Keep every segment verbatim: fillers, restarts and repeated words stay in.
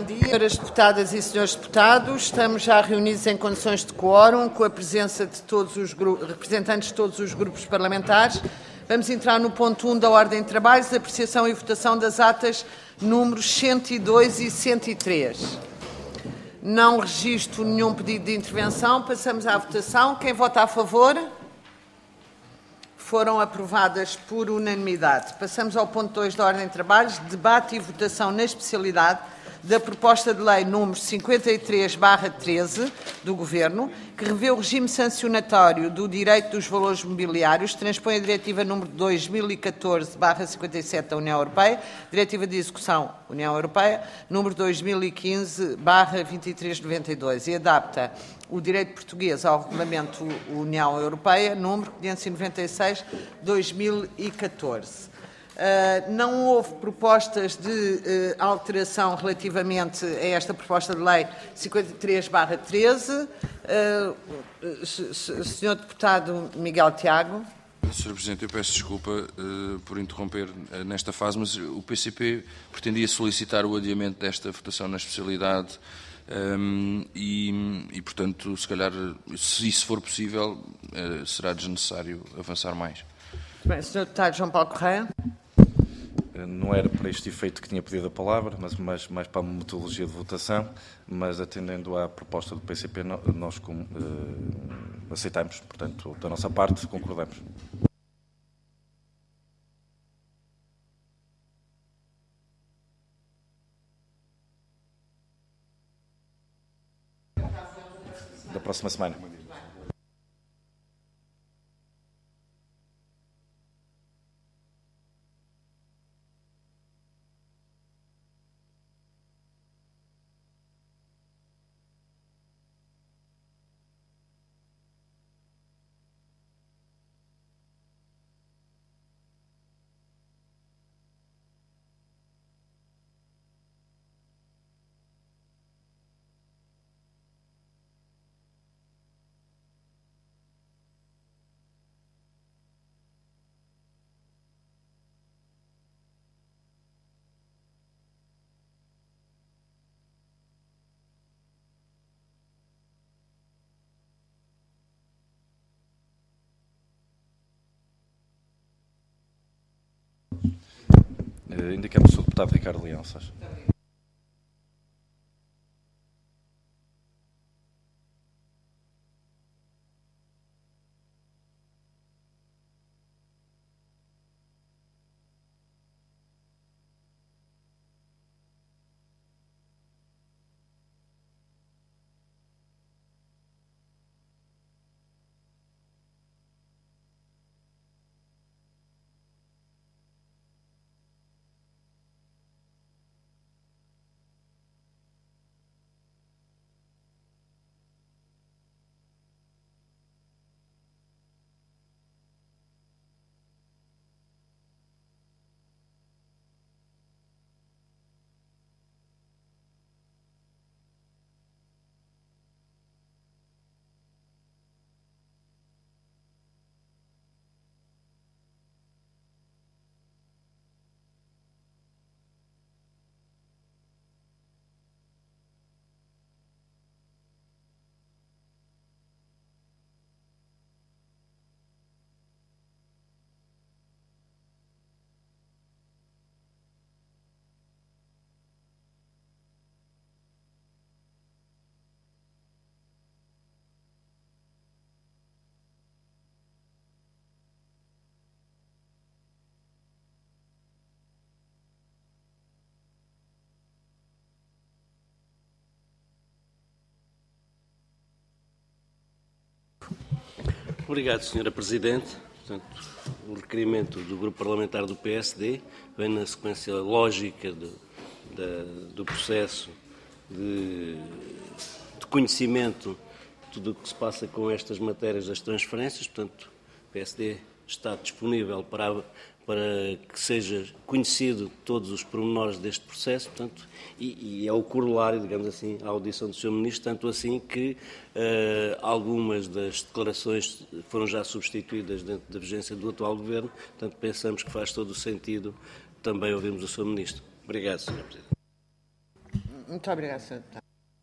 dia. Senhoras deputadas e senhores deputados, estamos já reunidos em condições de quórum, com a presença de todos os representantes de todos os grupos parlamentares. Vamos entrar no ponto um da ordem de trabalhos, apreciação e votação das atas números cento e dois e cento e três. Não registro nenhum pedido de intervenção. Passamos à votação. Quem vota a favor? Foram aprovadas por unanimidade. Passamos ao ponto dois da ordem de trabalhos, debate e votação na especialidade da proposta de lei número cinquenta e três barra treze do Governo, que revê o regime sancionatório do direito dos valores mobiliários, transpõe a diretiva número dois mil e catorze barra cinquenta e sete da União Europeia, diretiva de execução União Europeia, número dois mil e quinze barra vinte e três noventa e dois, e adapta o direito português ao Regulamento União Europeia, número quinhentos e noventa e seis barra dois mil e catorze. Uh, não houve propostas de uh, alteração relativamente a esta proposta de lei cinquenta e três barra treze. Uh, senhor Deputado Miguel Tiago. senhor Presidente, eu peço desculpa uh, por interromper uh, nesta fase, mas o P C P pretendia solicitar o adiamento desta votação na especialidade um, e, e, portanto, se calhar, se isso for possível, uh, será desnecessário avançar mais. Bem, senhor Deputado João Paulo Correia. Não era para este efeito que tinha pedido a palavra, mas mais, mais para a metodologia de votação, mas atendendo à proposta do P C P, nós com, uh, aceitamos, portanto, da nossa parte, concordamos. Da próxima semana. Uh, indicamos o senhor Deputado Ricardo Leão. Obrigado, senhora Presidente. Portanto, o requerimento do Grupo Parlamentar do P S D vem na sequência lógica do, da, do processo de, de conhecimento de tudo o que se passa com estas matérias das transferências. Portanto, o P S D está disponível para, para que seja conhecido todos os pormenores deste processo, portanto, e, e é o corolário, digamos assim, à audição do senhor Ministro, tanto assim que uh, algumas das declarações foram já substituídas dentro da vigência do atual Governo, portanto, pensamos que faz todo o sentido também ouvirmos o senhor Ministro. Obrigado, senhor Presidente. Muito obrigada, senhor Deputado.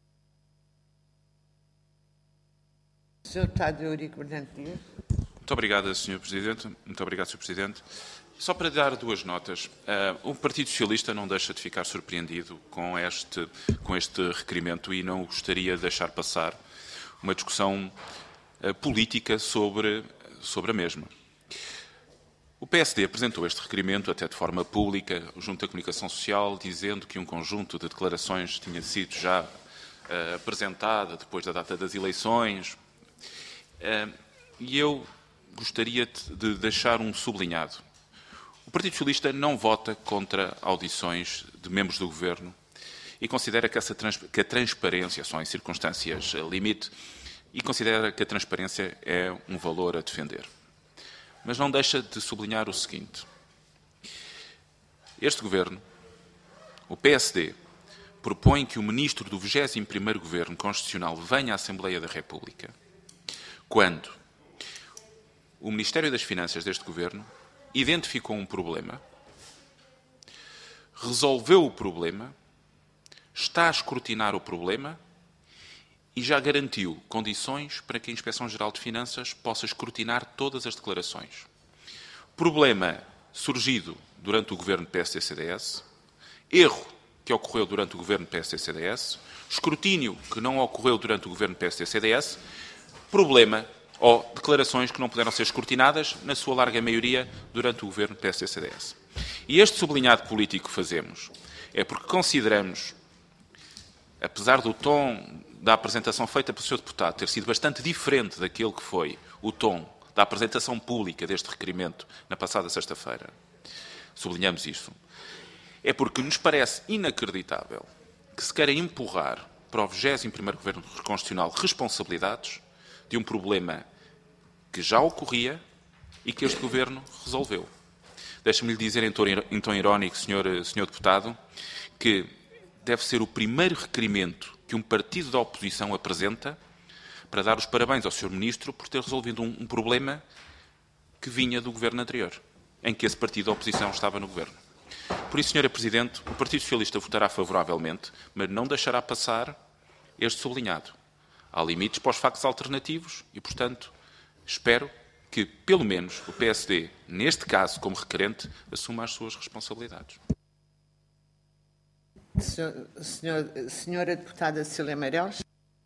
senhor Deputado Eurico Brilhante Dias. Muito obrigado, senhor Presidente. Muito obrigado, senhor Presidente. Só para dar duas notas. Uh, o Partido Socialista não deixa de ficar surpreendido com este, com este requerimento e não gostaria de deixar passar uma discussão uh, política sobre, sobre a mesma. O P S D apresentou este requerimento até de forma pública junto à Comunicação Social, dizendo que um conjunto de declarações tinha sido já uh, apresentada depois da data das eleições. Uh, e eu gostaria de deixar um sublinhado. O Partido Socialista não vota contra audições de membros do Governo e considera que, essa, que a transparência, só em circunstâncias limite, e considera que a transparência é um valor a defender. Mas não deixa de sublinhar o seguinte. Este Governo, o P S D, propõe que o Ministro do vigésimo primeiro Governo Constitucional venha à Assembleia da República quando o Ministério das Finanças deste Governo identificou um problema, resolveu o problema, está a escrutinar o problema e já garantiu condições para que a Inspeção-Geral de Finanças possa escrutinar todas as declarações. Problema surgido durante o governo P S D C D S, erro que ocorreu durante o governo P S D C D S, escrutínio que não ocorreu durante o governo P S D C D S, problema ou declarações que não puderam ser escrutinadas, na sua larga maioria, durante o governo P S D C D S. E este sublinhado político que fazemos é porque consideramos, apesar do tom da apresentação feita pelo senhor Deputado ter sido bastante diferente daquele que foi o tom da apresentação pública deste requerimento na passada sexta-feira, sublinhamos isso, é porque nos parece inacreditável que se queira empurrar para o vigésimo primeiro Governo Constitucional responsabilidades de um problema que já ocorria e que este Governo resolveu. Deixe-me lhe dizer em tom irónico, senhor, senhor Deputado, que deve ser o primeiro requerimento que um partido da oposição apresenta para dar os parabéns ao senhor Ministro por ter resolvido um, um problema que vinha do Governo anterior, em que esse partido da oposição estava no Governo. Por isso, senhora Presidente, o Partido Socialista votará favoravelmente, mas não deixará passar este sublinhado. Há limites para os factos alternativos e, portanto, espero que, pelo menos, o P S D, neste caso, como requerente, assuma as suas responsabilidades. Senhor, senhor, senhora Deputada Cecília Meireles.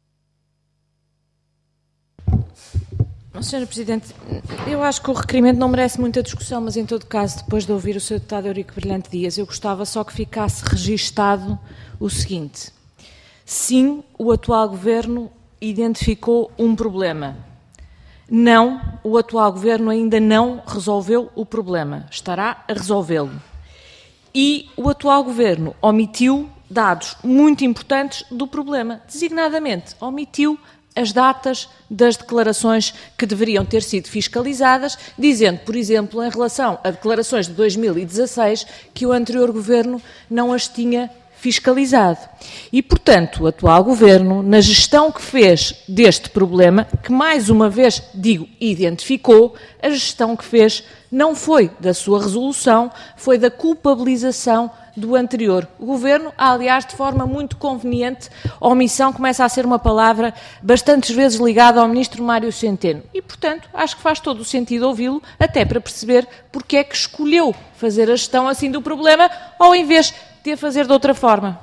senhora Presidente, eu acho que o requerimento não merece muita discussão, mas, em todo caso, depois de ouvir o senhor Deputado Eurico Brilhante Dias, eu gostava só que ficasse registado o seguinte. Sim, o atual Governo identificou um problema. Não, o atual Governo ainda não resolveu o problema. Estará a resolvê-lo. E o atual Governo omitiu dados muito importantes do problema. Designadamente, omitiu as datas das declarações que deveriam ter sido fiscalizadas, dizendo, por exemplo, em relação a declarações de dois mil e dezasseis, que o anterior Governo não as tinha fiscalizado. E, portanto, o atual Governo, na gestão que fez deste problema, que mais uma vez, digo, identificou, a gestão que fez não foi da sua resolução, foi da culpabilização do anterior Governo, aliás, de forma muito conveniente, a omissão começa a ser uma palavra bastantes vezes ligada ao Ministro Mário Centeno. E, portanto, acho que faz todo o sentido ouvi-lo, até para perceber porque é que escolheu fazer a gestão assim do problema, ou em vez de a fazer de outra forma.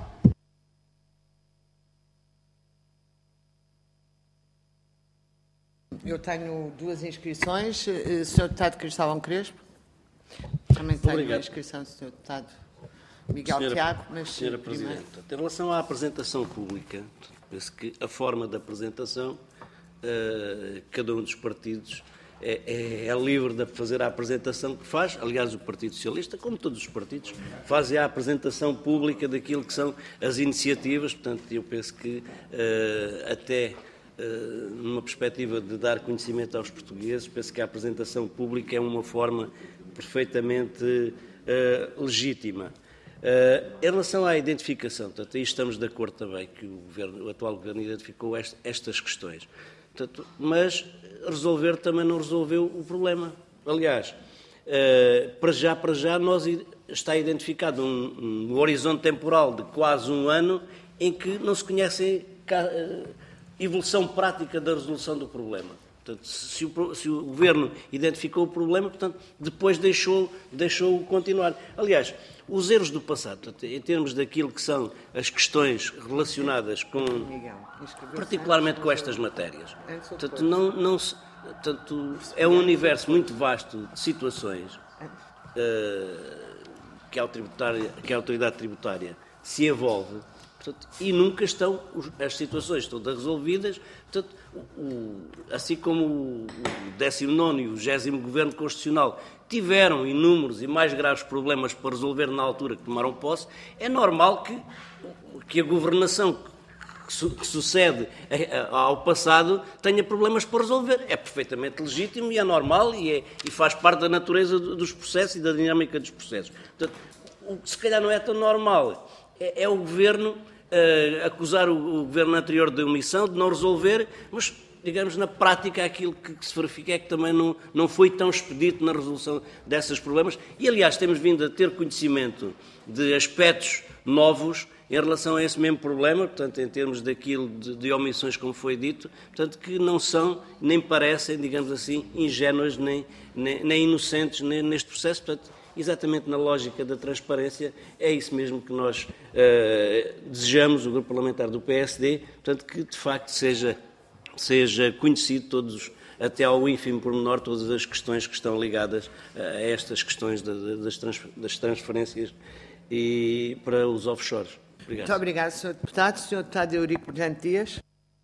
Eu tenho duas inscrições. senhor Deputado Cristóvão Crespo. Também tenho Obrigado. a inscrição do senhor Deputado Miguel senhora, Tiago. Mas, senhora Presidente, em relação à apresentação pública, penso que a forma da apresentação, uh, cada um dos partidos é, é, é livre de fazer a apresentação que faz. Aliás, o Partido Socialista, como todos os partidos, fazem a apresentação pública daquilo que são as iniciativas. Portanto, eu penso que uh, até uh, numa perspectiva de dar conhecimento aos portugueses, penso que a apresentação pública é uma forma perfeitamente uh, legítima. Uh, em relação à identificação, portanto, aí estamos de acordo também que o, governo, o atual Governo identificou este, estas questões. Portanto, mas resolver também não resolveu o problema. Aliás, uh, para já, para já, nós está identificado um, um horizonte temporal de quase um ano em que não se conhece a evolução prática da resolução do problema. Portanto, se o, se o Governo identificou o problema, portanto, depois deixou, deixou continuar. Aliás, os erros do passado, portanto, em termos daquilo que são as questões relacionadas com, particularmente com estas matérias, portanto, não, não se, portanto, é um universo muito vasto de situações uh, que, a tributária, que a autoridade tributária se envolve. Portanto, e nunca estão, as situações todas resolvidas, portanto, o, assim como o décimo nono e o vigésimo Governo Constitucional tiveram inúmeros e mais graves problemas para resolver na altura que tomaram posse, é normal que, que a governação que, su, que sucede ao passado tenha problemas para resolver. É perfeitamente legítimo e é normal e, é, e faz parte da natureza dos processos e da dinâmica dos processos. Portanto, o que se calhar não é tão normal é, é o Governo uh, acusar o, o Governo anterior de omissão, de não resolver, mas, digamos, na prática aquilo que, que se verifica é que também não, não foi tão expedito na resolução desses problemas e, aliás, temos vindo a ter conhecimento de aspectos novos em relação a esse mesmo problema, portanto, em termos daquilo de, de omissões, como foi dito, portanto, que não são, nem parecem, digamos assim, ingênuas, nem, nem, nem inocentes nem, neste processo, portanto, exatamente na lógica da transparência, é isso mesmo que nós uh, desejamos, o Grupo Parlamentar do P S D, portanto, que de facto seja, seja conhecido todos, até ao ínfimo pormenor, todas as questões que estão ligadas a estas questões das, trans, das transferências e para os offshores. Obrigado. Muito obrigado, senhor Deputado. senhor Deputado Eurico Brilhante Dias.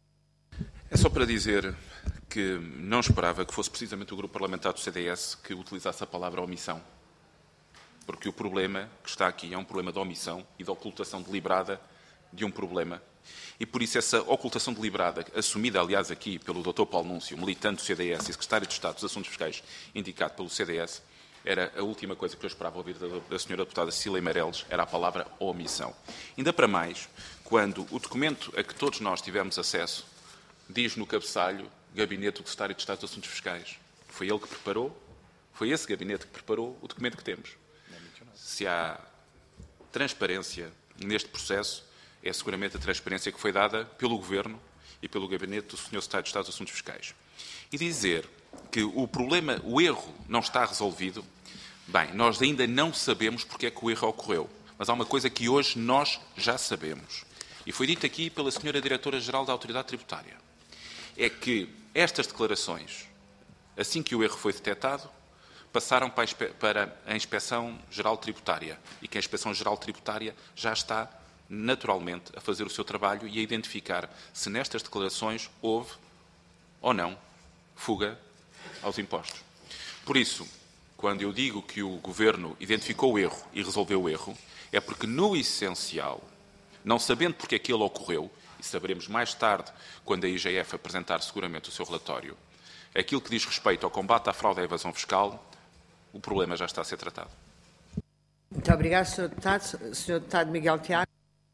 É só para dizer que não esperava que fosse precisamente o Grupo Parlamentar do C D S que utilizasse a palavra omissão. Porque o problema que está aqui é um problema de omissão e de ocultação deliberada de um problema. E por isso essa ocultação deliberada, assumida aliás aqui pelo doutor Paulo Núncio, militante do C D S e secretário de Estado dos Assuntos Fiscais, indicado pelo C D S, era a última coisa que eu esperava ouvir da, da senhora deputada Cecília Meireles, era a palavra omissão. Ainda para mais, quando o documento a que todos nós tivemos acesso diz no cabeçalho Gabinete do Secretário de Estado dos Assuntos Fiscais. Foi ele que preparou, foi esse gabinete que preparou o documento que temos. Se há transparência neste processo, é seguramente a transparência que foi dada pelo Governo e pelo Gabinete do senhor Secretário de Estado dos Assuntos Fiscais. E dizer que o problema, o erro, não está resolvido, bem, nós ainda não sabemos porque é que o erro ocorreu. Mas há uma coisa que hoje nós já sabemos. E foi dito aqui pela senhora Diretora-Geral da Autoridade Tributária. É que estas declarações, assim que o erro foi detectado, passaram para a Inspeção Geral Tributária e que a Inspeção Geral Tributária já está naturalmente a fazer o seu trabalho e a identificar se nestas declarações houve ou não fuga aos impostos. Por isso, quando eu digo que o Governo identificou o erro e resolveu o erro, é porque no essencial, não sabendo porque é que ele ocorreu, e saberemos mais tarde quando a I G F apresentar seguramente o seu relatório, aquilo que diz respeito ao combate à fraude e à evasão fiscal, o problema já está a ser tratado. Muito obrigado, senhor Deputado. senhor Deputado Miguel Tiago.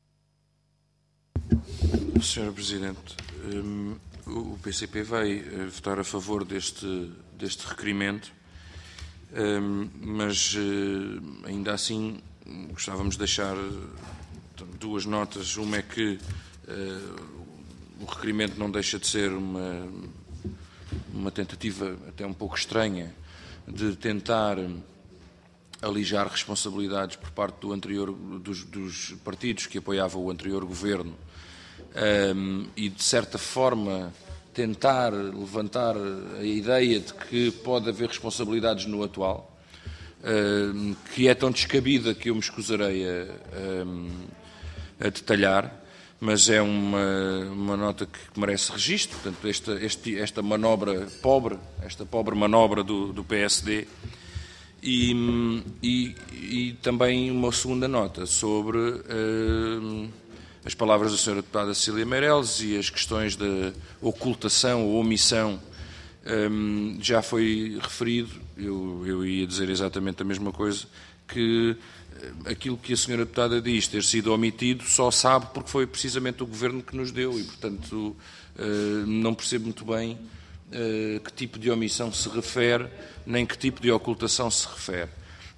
senhora Presidente, um, o P C P vai uh, votar a favor deste, deste requerimento, um, mas uh, ainda assim gostávamos de deixar uh, duas notas. Uma é que uh, o requerimento não deixa de ser uma, uma tentativa até um pouco estranha de tentar alijar responsabilidades por parte do anterior, dos, dos partidos que apoiavam o anterior governo um, e, de certa forma, tentar levantar a ideia de que pode haver responsabilidades no atual, um, que é tão descabida que eu me escusarei a, a, a detalhar, mas é uma, uma nota que merece registro. Portanto, esta, este, esta manobra pobre, esta pobre manobra do, do P S D, e, e, e também uma segunda nota sobre uh, as palavras da senhora deputada Cecília Meireles e as questões da ocultação ou omissão. Um, já foi referido, eu, eu ia dizer exatamente a mesma coisa, que aquilo que a senhora deputada diz ter sido omitido só sabe porque foi precisamente o Governo que nos deu e, portanto, não percebo muito bem que tipo de omissão se refere, nem que tipo de ocultação se refere.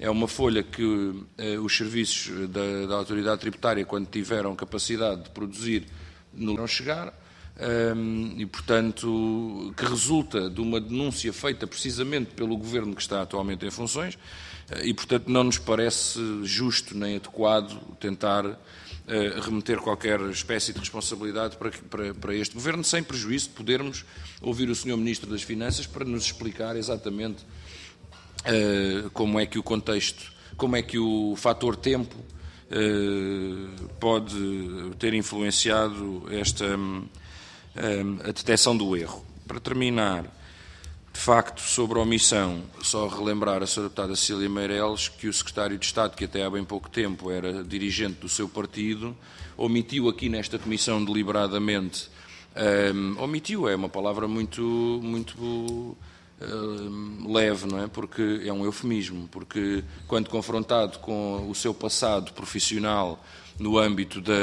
é uma folha que uh, os serviços da, da autoridade tributária, quando tiveram capacidade de produzir, não vão chegar, um, e, portanto, que resulta de uma denúncia feita precisamente pelo Governo que está atualmente em funções, uh, e, portanto, não nos parece justo nem adequado tentar uh, remeter qualquer espécie de responsabilidade para, para, para este Governo, sem prejuízo de podermos ouvir o senhor Ministro das Finanças para nos explicar exatamente Uh, como é que o contexto, como é que o fator tempo uh, pode ter influenciado esta um, um, a detecção do erro. Para terminar, de facto, sobre a omissão, só relembrar a senhora deputada Cecília Meireles que o secretário de Estado, que até há bem pouco tempo era dirigente do seu partido, omitiu aqui nesta comissão deliberadamente, um, omitiu é uma palavra muito, muito Uh, leve, não é? Porque é um eufemismo, porque quando confrontado com o seu passado profissional no âmbito da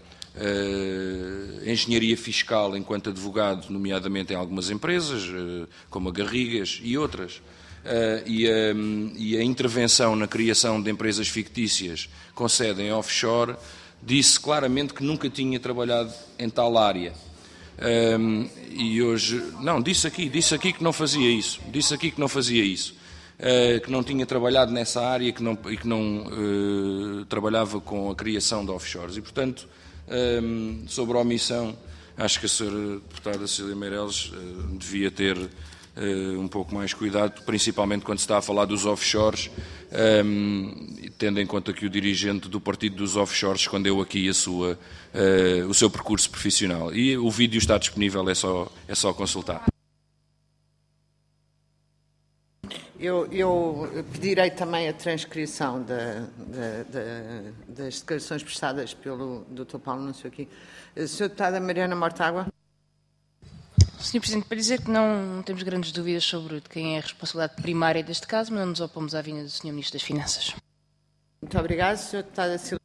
uh, engenharia fiscal enquanto advogado, nomeadamente em algumas empresas, uh, como a Garrigas e outras, uh, e, a, e a intervenção na criação de empresas fictícias com sede em offshore, disse claramente que nunca tinha trabalhado em tal área. Um, e hoje, não, disse aqui, disse aqui que não fazia isso, disse aqui que não fazia isso, uh, que não tinha trabalhado nessa área que não, e que não uh, trabalhava com a criação de offshores. E, portanto, um, sobre a omissão, acho que a senhora deputada Cecília Meireles uh, devia ter uh, um pouco mais cuidado, principalmente quando se está a falar dos offshores, um, tendo em conta que o dirigente do partido dos offshores escondeu aqui a sua, uh, o seu percurso profissional. E o vídeo está disponível, é só, é só consultar. Eu, eu pedirei também a transcrição da, da, da, das declarações prestadas pelo doutor Paulo Núncio aqui. senhora deputada Mariana Mortágua. senhor Presidente, para dizer que não temos grandes dúvidas sobre de quem é a responsabilidade primária deste caso, mas não nos opomos à vinda do senhor Ministro das Finanças. Muito obrigada. senhora deputada Silvia.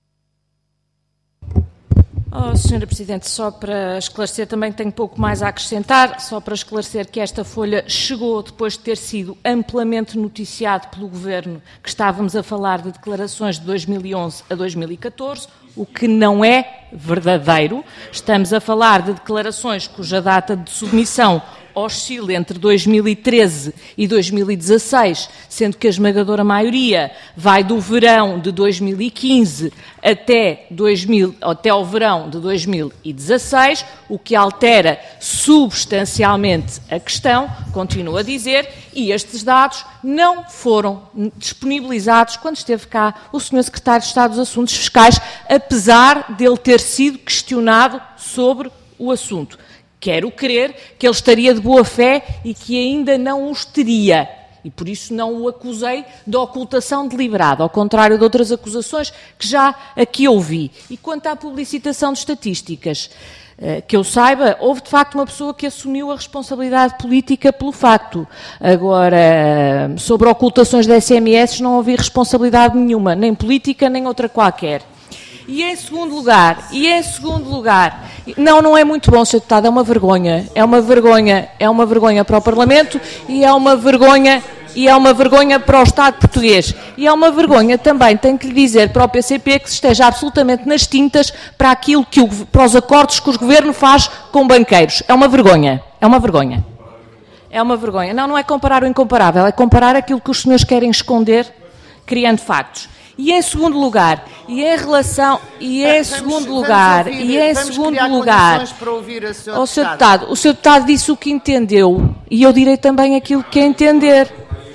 Oh, senhora Presidente, só para esclarecer, também tenho pouco mais a acrescentar, só para esclarecer que esta folha chegou depois de ter sido amplamente noticiado pelo Governo que estávamos a falar de declarações de dois mil e onze a dois mil e catorze, o que não é verdadeiro. Estamos a falar de declarações cuja data de submissão oscila entre dois mil e treze e dois mil e dezasseis, sendo que a esmagadora maioria vai do verão de dois mil e quinze até, dois mil, até ao verão de dois mil e dezasseis, o que altera substancialmente a questão, continuo a dizer, e estes dados não foram disponibilizados quando esteve cá o senhor Secretário de Estado dos Assuntos Fiscais, apesar de ele ter sido questionado sobre o assunto. Quero crer que ele estaria de boa fé e que ainda não os teria. E por isso não o acusei de ocultação deliberada, ao contrário de outras acusações que já aqui ouvi. E quanto à publicitação de estatísticas, que eu saiba, houve de facto uma pessoa que assumiu a responsabilidade política pelo facto. Agora, sobre ocultações de S M S não houve responsabilidade nenhuma, nem política, nem outra qualquer. E em segundo lugar, e em segundo lugar, não, não é muito bom, senhor Deputado, é uma vergonha, é uma vergonha, é uma vergonha para o Parlamento e é uma vergonha, e é uma vergonha para o Estado português. E é uma vergonha também, tenho que lhe dizer, para o P C P que se esteja absolutamente nas tintas para aquilo que o, para os acordos que o Governo faz com banqueiros. É uma vergonha, é uma vergonha. É uma vergonha. Não, não é comparar o incomparável, é comparar aquilo que os senhores querem esconder, criando factos. E em segundo lugar, e em relação, e em vamos, segundo lugar, ouvir, e em segundo lugar, o senhor deputado, o senhor deputado disse o que entendeu, e eu direi também aquilo que é entender.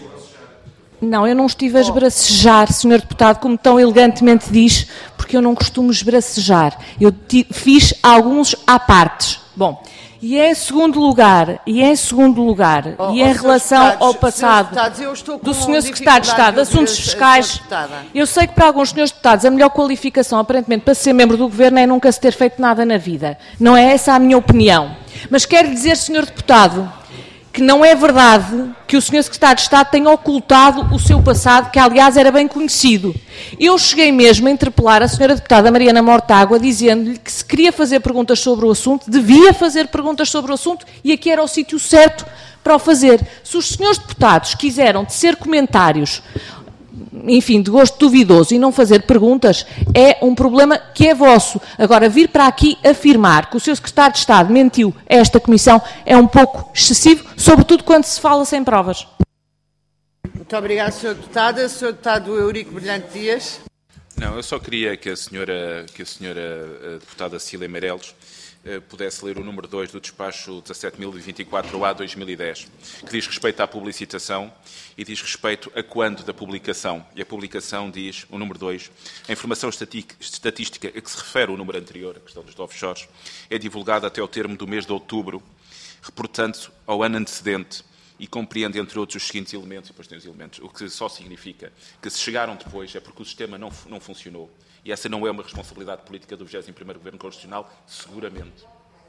Não, eu não estive a esbracejar, senhor deputado, como tão elegantemente diz, porque eu não costumo esbracejar. Eu fiz alguns à partes. Bom, e em segundo lugar, e em segundo lugar, oh, e em relação ao passado do senhor Secretário de Estado de Assuntos Fiscais, eu sei que para alguns senhores deputados a melhor qualificação, aparentemente, para ser membro do Governo é nunca se ter feito nada na vida. Não é essa a minha opinião. Mas quero dizer, senhor deputado, que não é verdade que o senhor Secretário de Estado tenha ocultado o seu passado, que aliás era bem conhecido. Eu cheguei mesmo a interpelar a senhora deputada Mariana Mortágua, dizendo-lhe que se queria fazer perguntas sobre o assunto, devia fazer perguntas sobre o assunto e aqui era o sítio certo para o fazer. Se os senhores deputados quiseram tecer comentários enfim, de gosto duvidoso e não fazer perguntas é um problema que é vosso. Agora, vir para aqui afirmar que o seu secretário de Estado mentiu a esta Comissão é um pouco excessivo, sobretudo quando se fala sem provas. Muito obrigado, senhor Deputada. senhor Deputado Eurico Brilhante Dias. Não, eu só queria que a senhora, que a senhora a deputada Cília Meireles eh, pudesse ler o número dois do despacho dezassete mil e vinte e quatro A de dois mil e dez, que diz respeito à publicitação e diz respeito a quando da publicação. E a publicação diz, o número dois, a informação estatística a que se refere o número anterior, a questão dos offshores, é divulgada até ao termo do mês de outubro, reportando ao ano antecedente, e compreende, entre outros, os seguintes elementos, e depois tem os elementos, o que só significa que se chegaram depois é porque o sistema não, não funcionou. E essa não é uma responsabilidade política do vigésimo primeiro Governo Constitucional, seguramente.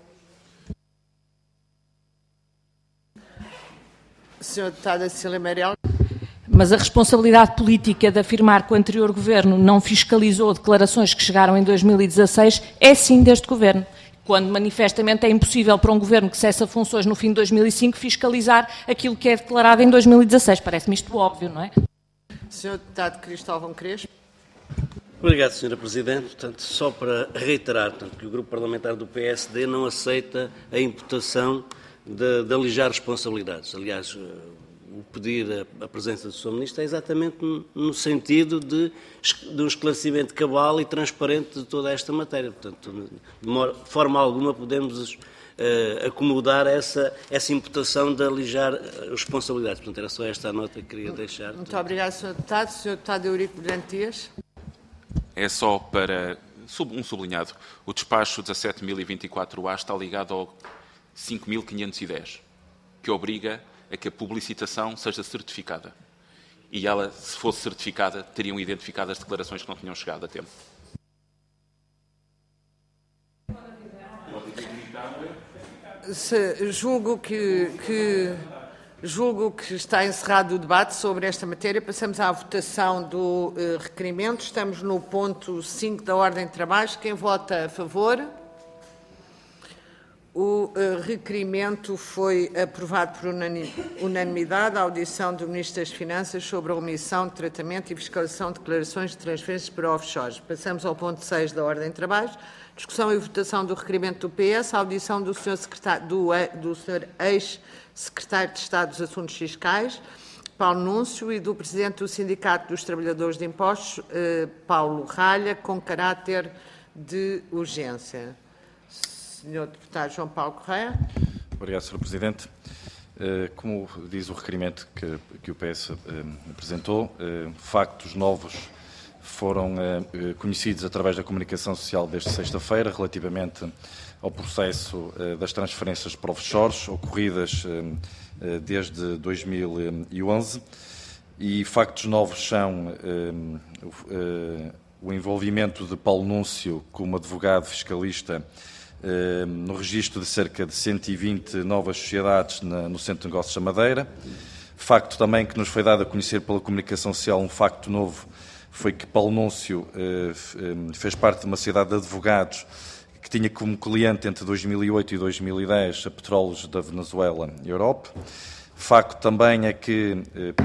senhora Deputada Cília Meireles. Mas a responsabilidade política de afirmar que o anterior Governo não fiscalizou declarações que chegaram em dois mil e dezasseis é sim deste Governo, quando manifestamente é impossível para um Governo que cessa funções no fim de dois mil e cinco fiscalizar aquilo que é declarado em dois mil e dezasseis. Parece-me isto óbvio, não é? senhor Deputado Cristóvão Crespo. Obrigado, senhora Presidente. Portanto, só para reiterar portanto, que o Grupo Parlamentar do P S D não aceita a imputação de, de alijar responsabilidades. Aliás, o pedir a, a presença do senhor Ministro é exatamente no, no sentido de, de um esclarecimento cabal e transparente de toda esta matéria. Portanto, de forma alguma podemos uh, acomodar essa, essa imputação de alijar responsabilidades. Portanto, era só esta a nota que queria deixar. Muito obrigado, senhor Deputado. senhor Deputado Eurico Brilhante Dias. É só para um sublinhado. O despacho dezassete mil e vinte e quatro A está ligado ao cinco mil quinhentos e dez, que obriga a que a publicitação seja certificada. E ela, se fosse certificada, teriam identificado as declarações que não tinham chegado a tempo. Se, julgo que, que, julgo que está encerrado o debate sobre esta matéria. Passamos à votação do uh, requerimento. Estamos no ponto cinco da ordem de trabalhos. Quem vota a favor? O uh, requerimento foi aprovado por unanimidade. A audição do Ministro das Finanças sobre a omissão de tratamento e fiscalização de declarações de transferências para offshores. Passamos ao ponto seis da ordem de trabalhos. Discussão e votação do requerimento do P S. A audição do senhor, secretário, do, do senhor ex-secretário de Estado dos Assuntos Fiscais, Paulo Núncio, e do Presidente do Sindicato dos Trabalhadores de Impostos, uh, Paulo Ralha, com caráter de urgência. senhor Deputado João Paulo Correia. Obrigado, senhor Presidente. Como diz o requerimento que, que o P S apresentou, factos novos foram conhecidos através da comunicação social desde sexta-feira relativamente ao processo das transferências para offshores ocorridas desde dois mil e onze, e factos novos são o envolvimento de Paulo Núncio como advogado fiscalista no registro de cerca de cento e vinte novas sociedades no Centro de Negócios da Madeira. Facto também que nos foi dado a conhecer pela comunicação social, um facto novo, foi que Paulo Núncio fez parte de uma sociedade de advogados que tinha como cliente entre dois mil e oito e dois mil e dez a Petróleos da Venezuela e Europa. Facto também é que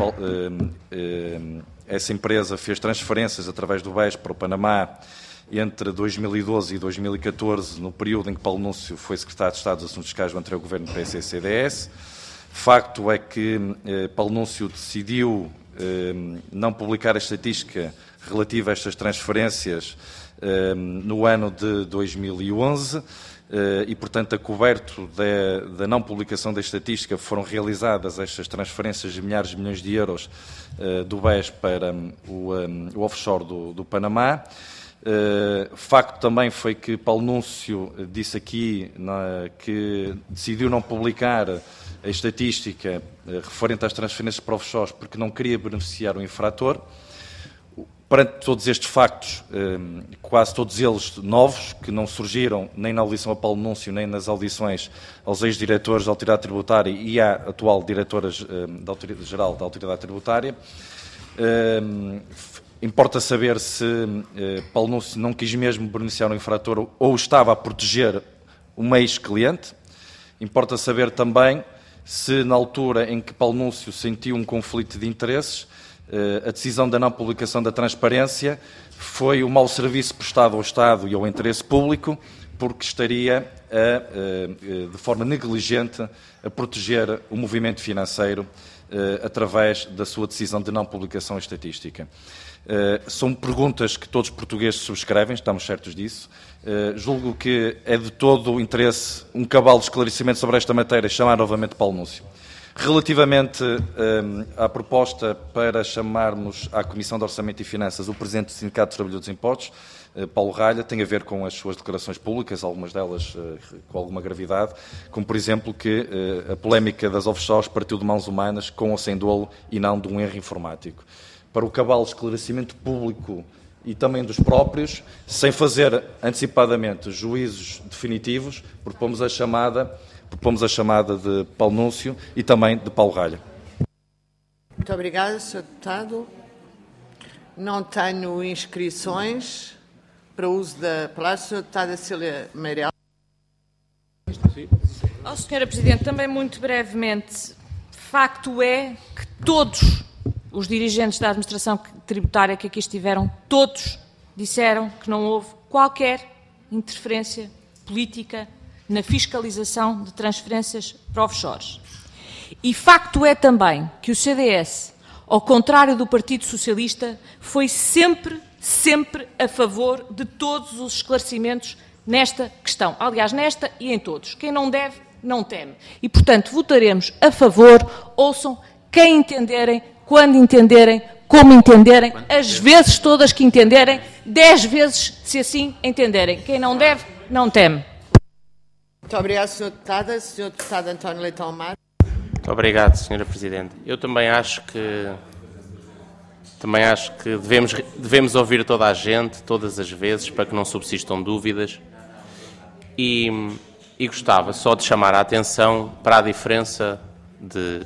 essa empresa fez transferências através do B E S para o Panamá entre dois mil e doze e dois mil e catorze, no período em que Paulo Núncio foi secretário de Estado dos Assuntos Fiscais do anterior governo do P S C D S. Facto é que eh, Paulo Núncio decidiu eh, não publicar a estatística relativa a estas transferências eh, no ano de dois mil e onze eh, e, portanto, a coberto da, da não publicação da estatística foram realizadas estas transferências de milhares de milhões de euros eh, do B E S para um, o, um, o offshore do, do Panamá. Uh, facto também foi que Paulo Núncio disse aqui na, que decidiu não publicar a estatística uh, referente às transferências para offshores porque não queria beneficiar o infrator. Perante todos estes factos, uh, quase todos eles novos, que não surgiram nem na audição a Paulo Núncio, nem nas audições aos ex-diretores da Autoridade Tributária e à atual Diretora-Geral uh, da Autoridade Tributária, uh, importa saber se eh, Paulo Núncio não quis mesmo beneficiar o infrator ou estava a proteger um ex-cliente. Importa saber também se, na altura em que Paulo Núncio sentiu um conflito de interesses, a decisão da não publicação da transparência foi o mau serviço prestado ao Estado e ao interesse público, porque estaria, a, de forma negligente, a proteger o movimento financeiro através da sua decisão de não publicação estatística. São perguntas que todos os portugueses subscrevem, estamos certos disso. Julgo que é de todo o interesse um cabal de esclarecimento sobre esta matéria, chamar novamente Paulo Núncio. Relativamente um, à proposta para chamarmos à Comissão de Orçamento e Finanças o Presidente do Sindicato dos Trabalhadores dos Impostos, uh, Paulo Ralha, tem a ver com as suas declarações públicas, algumas delas uh, com alguma gravidade, como por exemplo que uh, a polémica das offshores partiu de mãos humanas, com ou sem dolo, e não de um erro informático. Para o cabal de esclarecimento público e também dos próprios, sem fazer antecipadamente juízos definitivos, propomos a chamada... Propomos a chamada de Paulo Núncio e também de Paulo Ralha. Muito obrigada, senhor Deputado. Não tenho inscrições para o uso da palavra. senhora Deputada Cília Meirelles. Oh, senhora Presidente, também muito brevemente, facto é que todos os dirigentes da administração tributária que aqui estiveram, todos disseram que não houve qualquer interferência política na fiscalização de transferências para offshores. E facto é também que o C D S, ao contrário do Partido Socialista, foi sempre, sempre a favor de todos os esclarecimentos nesta questão. Aliás, nesta e em todos. Quem não deve, não teme. E, portanto, votaremos a favor, ouçam quem entenderem, quando entenderem, como entenderem, as vezes todas que entenderem, dez vezes se assim entenderem. Quem não deve, não teme. Muito obrigado, senhora Deputada. senhor Deputado António Leitão Amaro. Muito obrigado, senhora Presidente. Eu também acho que também acho que devemos, devemos ouvir toda a gente, todas as vezes, para que não subsistam dúvidas. E, e gostava só de chamar a atenção para a diferença de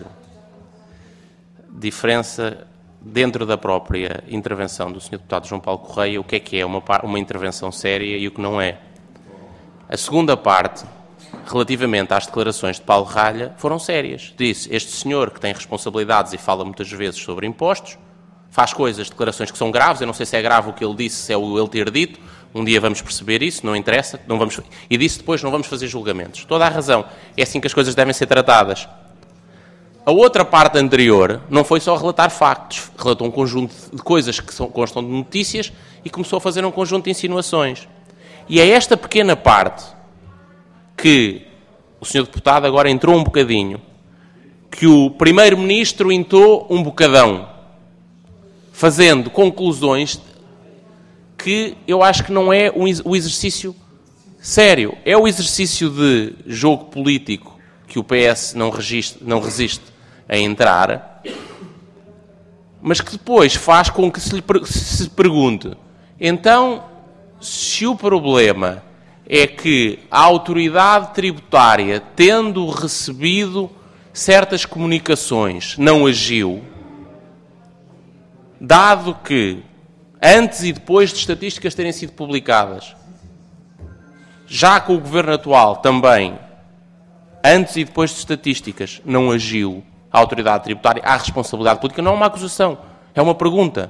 diferença dentro da própria intervenção do senhor Deputado João Paulo Correia, o que é que é uma, uma intervenção séria e o que não é. A segunda parte, relativamente às declarações de Paulo Ralha, foram sérias. Disse, este senhor que tem responsabilidades e fala muitas vezes sobre impostos, faz coisas, declarações que são graves, eu não sei se é grave o que ele disse, se é o ele ter dito, um dia vamos perceber isso, não interessa, não vamos, e disse depois, não vamos fazer julgamentos. Toda a razão, é assim que as coisas devem ser tratadas. A outra parte anterior não foi só relatar factos, relatou um conjunto de coisas que são, constam de notícias e começou a fazer um conjunto de insinuações. E é esta pequena parte que o senhor Deputado agora entrou um bocadinho, que o Primeiro-Ministro entrou um bocadão, fazendo conclusões que eu acho que não é o exercício sério. É o exercício de jogo político que o P S não, resiste, não resiste a entrar, mas que depois faz com que se lhe se pergunte, então, se o problema é que a autoridade tributária, tendo recebido certas comunicações, não agiu, dado que, antes e depois de estatísticas terem sido publicadas, já com o governo atual também, antes e depois de estatísticas, não agiu a autoridade tributária, há responsabilidade política, não é uma acusação, é uma pergunta.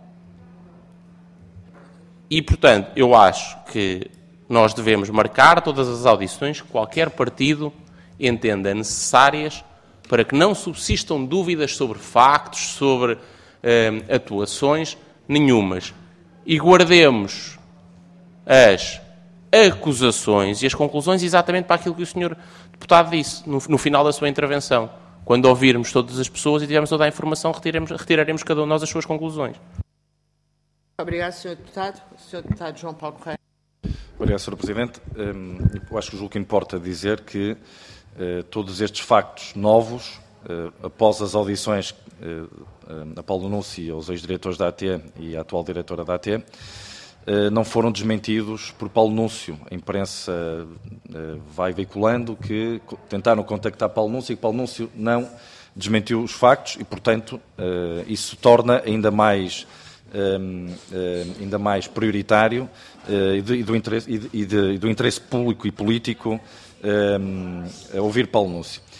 E, portanto, eu acho que nós devemos marcar todas as audições que qualquer partido entenda necessárias para que não subsistam dúvidas sobre factos, sobre eh, atuações nenhumas. E guardemos as acusações e as conclusões exatamente para aquilo que o senhor Deputado disse no, no final da sua intervenção. Quando ouvirmos todas as pessoas e tivermos toda a informação, retiraremos, retiraremos cada um de nós as suas conclusões. Obrigado, senhor Deputado. senhor Deputado João Paulo Correia. Obrigado, senhor Presidente. Eu acho que julgo que importa dizer que uh, todos estes factos novos, uh, após as audições uh, uh, a Paulo Núncio, aos ex-diretores da A T e à atual diretora da A T, uh, não foram desmentidos por Paulo Núncio. A imprensa uh, vai veiculando que tentaram contactar Paulo Núncio e que Paulo Núncio não desmentiu os factos e, portanto, uh, isso torna ainda mais... Um, um, ainda mais prioritário uh, e, de, e, do interesse, e, de, e do interesse público e político um, a ouvir Paulo Núncio.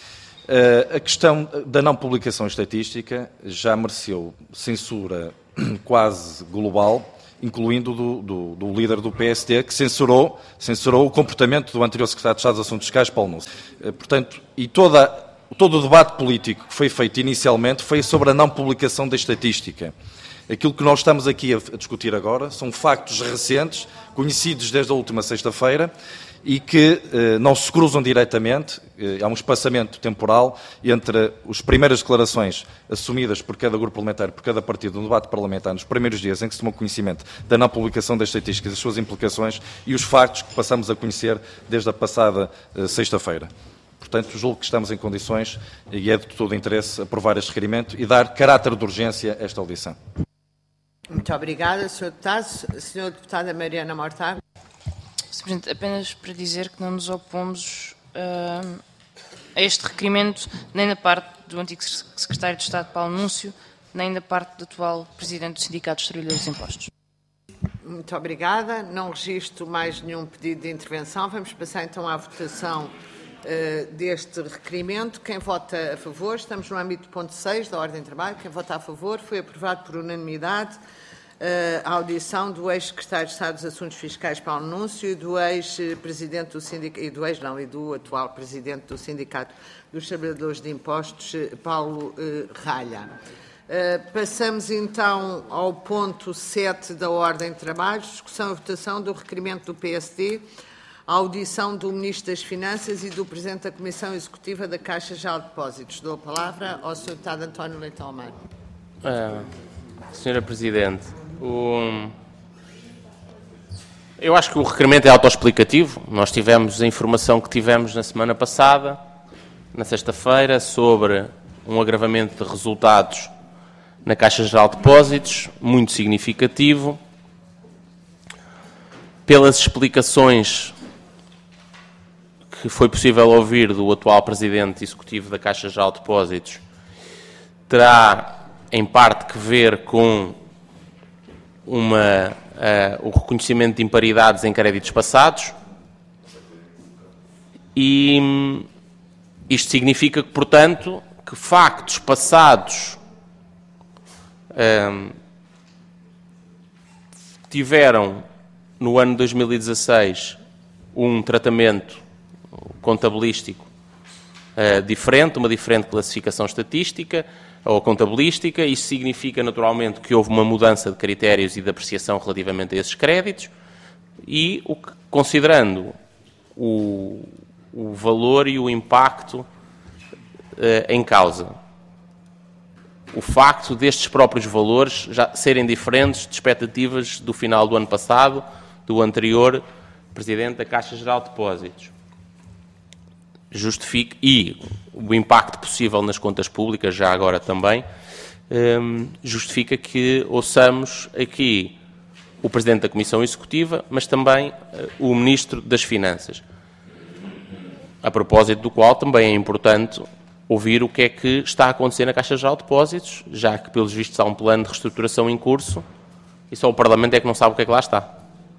A questão da não publicação estatística já mereceu censura quase global, incluindo do, do, do líder do P S D, que censurou, censurou o comportamento do anterior secretário de Estado dos Assuntos Fiscais, Paulo Núncio. Portanto, e toda, todo o debate político que foi feito inicialmente foi sobre a não publicação da estatística. Aquilo que nós estamos aqui a discutir agora são factos recentes, conhecidos desde a última sexta-feira, e que eh, não se cruzam diretamente. Eh, há um espaçamento temporal entre as primeiras declarações assumidas por cada grupo parlamentar, por cada partido no debate parlamentar, nos primeiros dias em que se tomou conhecimento da não publicação das estatísticas e das suas implicações, e os factos que passamos a conhecer desde a passada eh, sexta-feira. Portanto, julgo que estamos em condições, e é de todo interesse, aprovar este requerimento e dar caráter de urgência a esta audição. Muito obrigada, senhor Deputado. senhora Deputada Mariana Mortágua. senhor Presidente, apenas para dizer que não nos opomos uh, a este requerimento, nem da parte do antigo secretário de Estado, Paulo Núncio, nem da parte do atual Presidente do Sindicato dos Trabalhadores de Impostos. Muito obrigada. Não registro mais nenhum pedido de intervenção. Vamos passar então à votação uh, deste requerimento. Quem vota a favor, estamos no âmbito do ponto seis da Ordem de Trabalho, quem vota a favor, foi aprovado por unanimidade a audição do ex-secretário de Estado dos Assuntos Fiscais, Paulo Núncio, e do ex-presidente do sindicato, e do ex não, e do atual presidente do Sindicato dos Trabalhadores de Impostos, Paulo eh, Ralha. Uh, passamos então ao ponto sete da Ordem de Trabalhos, discussão e votação do requerimento do P S D, a audição do Ministro das Finanças e do Presidente da Comissão Executiva da Caixa Geral de Depósitos. Dou a palavra ao senhor Deputado António Leitão Amaro. Uh, senhora Presidente, o... eu acho que o requerimento é autoexplicativo. Nós tivemos a informação que tivemos na semana passada, na sexta-feira, sobre um agravamento de resultados na Caixa Geral de Depósitos, muito significativo. Pelas explicações que foi possível ouvir do atual Presidente Executivo da Caixa Geral de Depósitos, terá, em parte, que ver com uma, uh, o reconhecimento de imparidades em créditos passados, e isto significa que, portanto, que factos passados um, tiveram, no ano de dois mil e dezasseis, um tratamento contabilístico uh, diferente, uma diferente classificação estatística ou contabilística. Isso significa, naturalmente, que houve uma mudança de critérios e de apreciação relativamente a esses créditos, e, o que, considerando o, o valor e o impacto uh, em causa, o facto destes próprios valores já serem diferentes de expectativas do final do ano passado, do anterior Presidente da Caixa Geral de Depósitos, justifica, e o impacto possível nas contas públicas, já agora também, um, justifica que ouçamos aqui o Presidente da Comissão Executiva, mas também uh, o Ministro das Finanças, a propósito do qual também é importante ouvir o que é que está a acontecer na Caixa Geral de Depósitos, já que, pelos vistos, há um plano de reestruturação em curso e só o Parlamento é que não sabe o que é que lá está.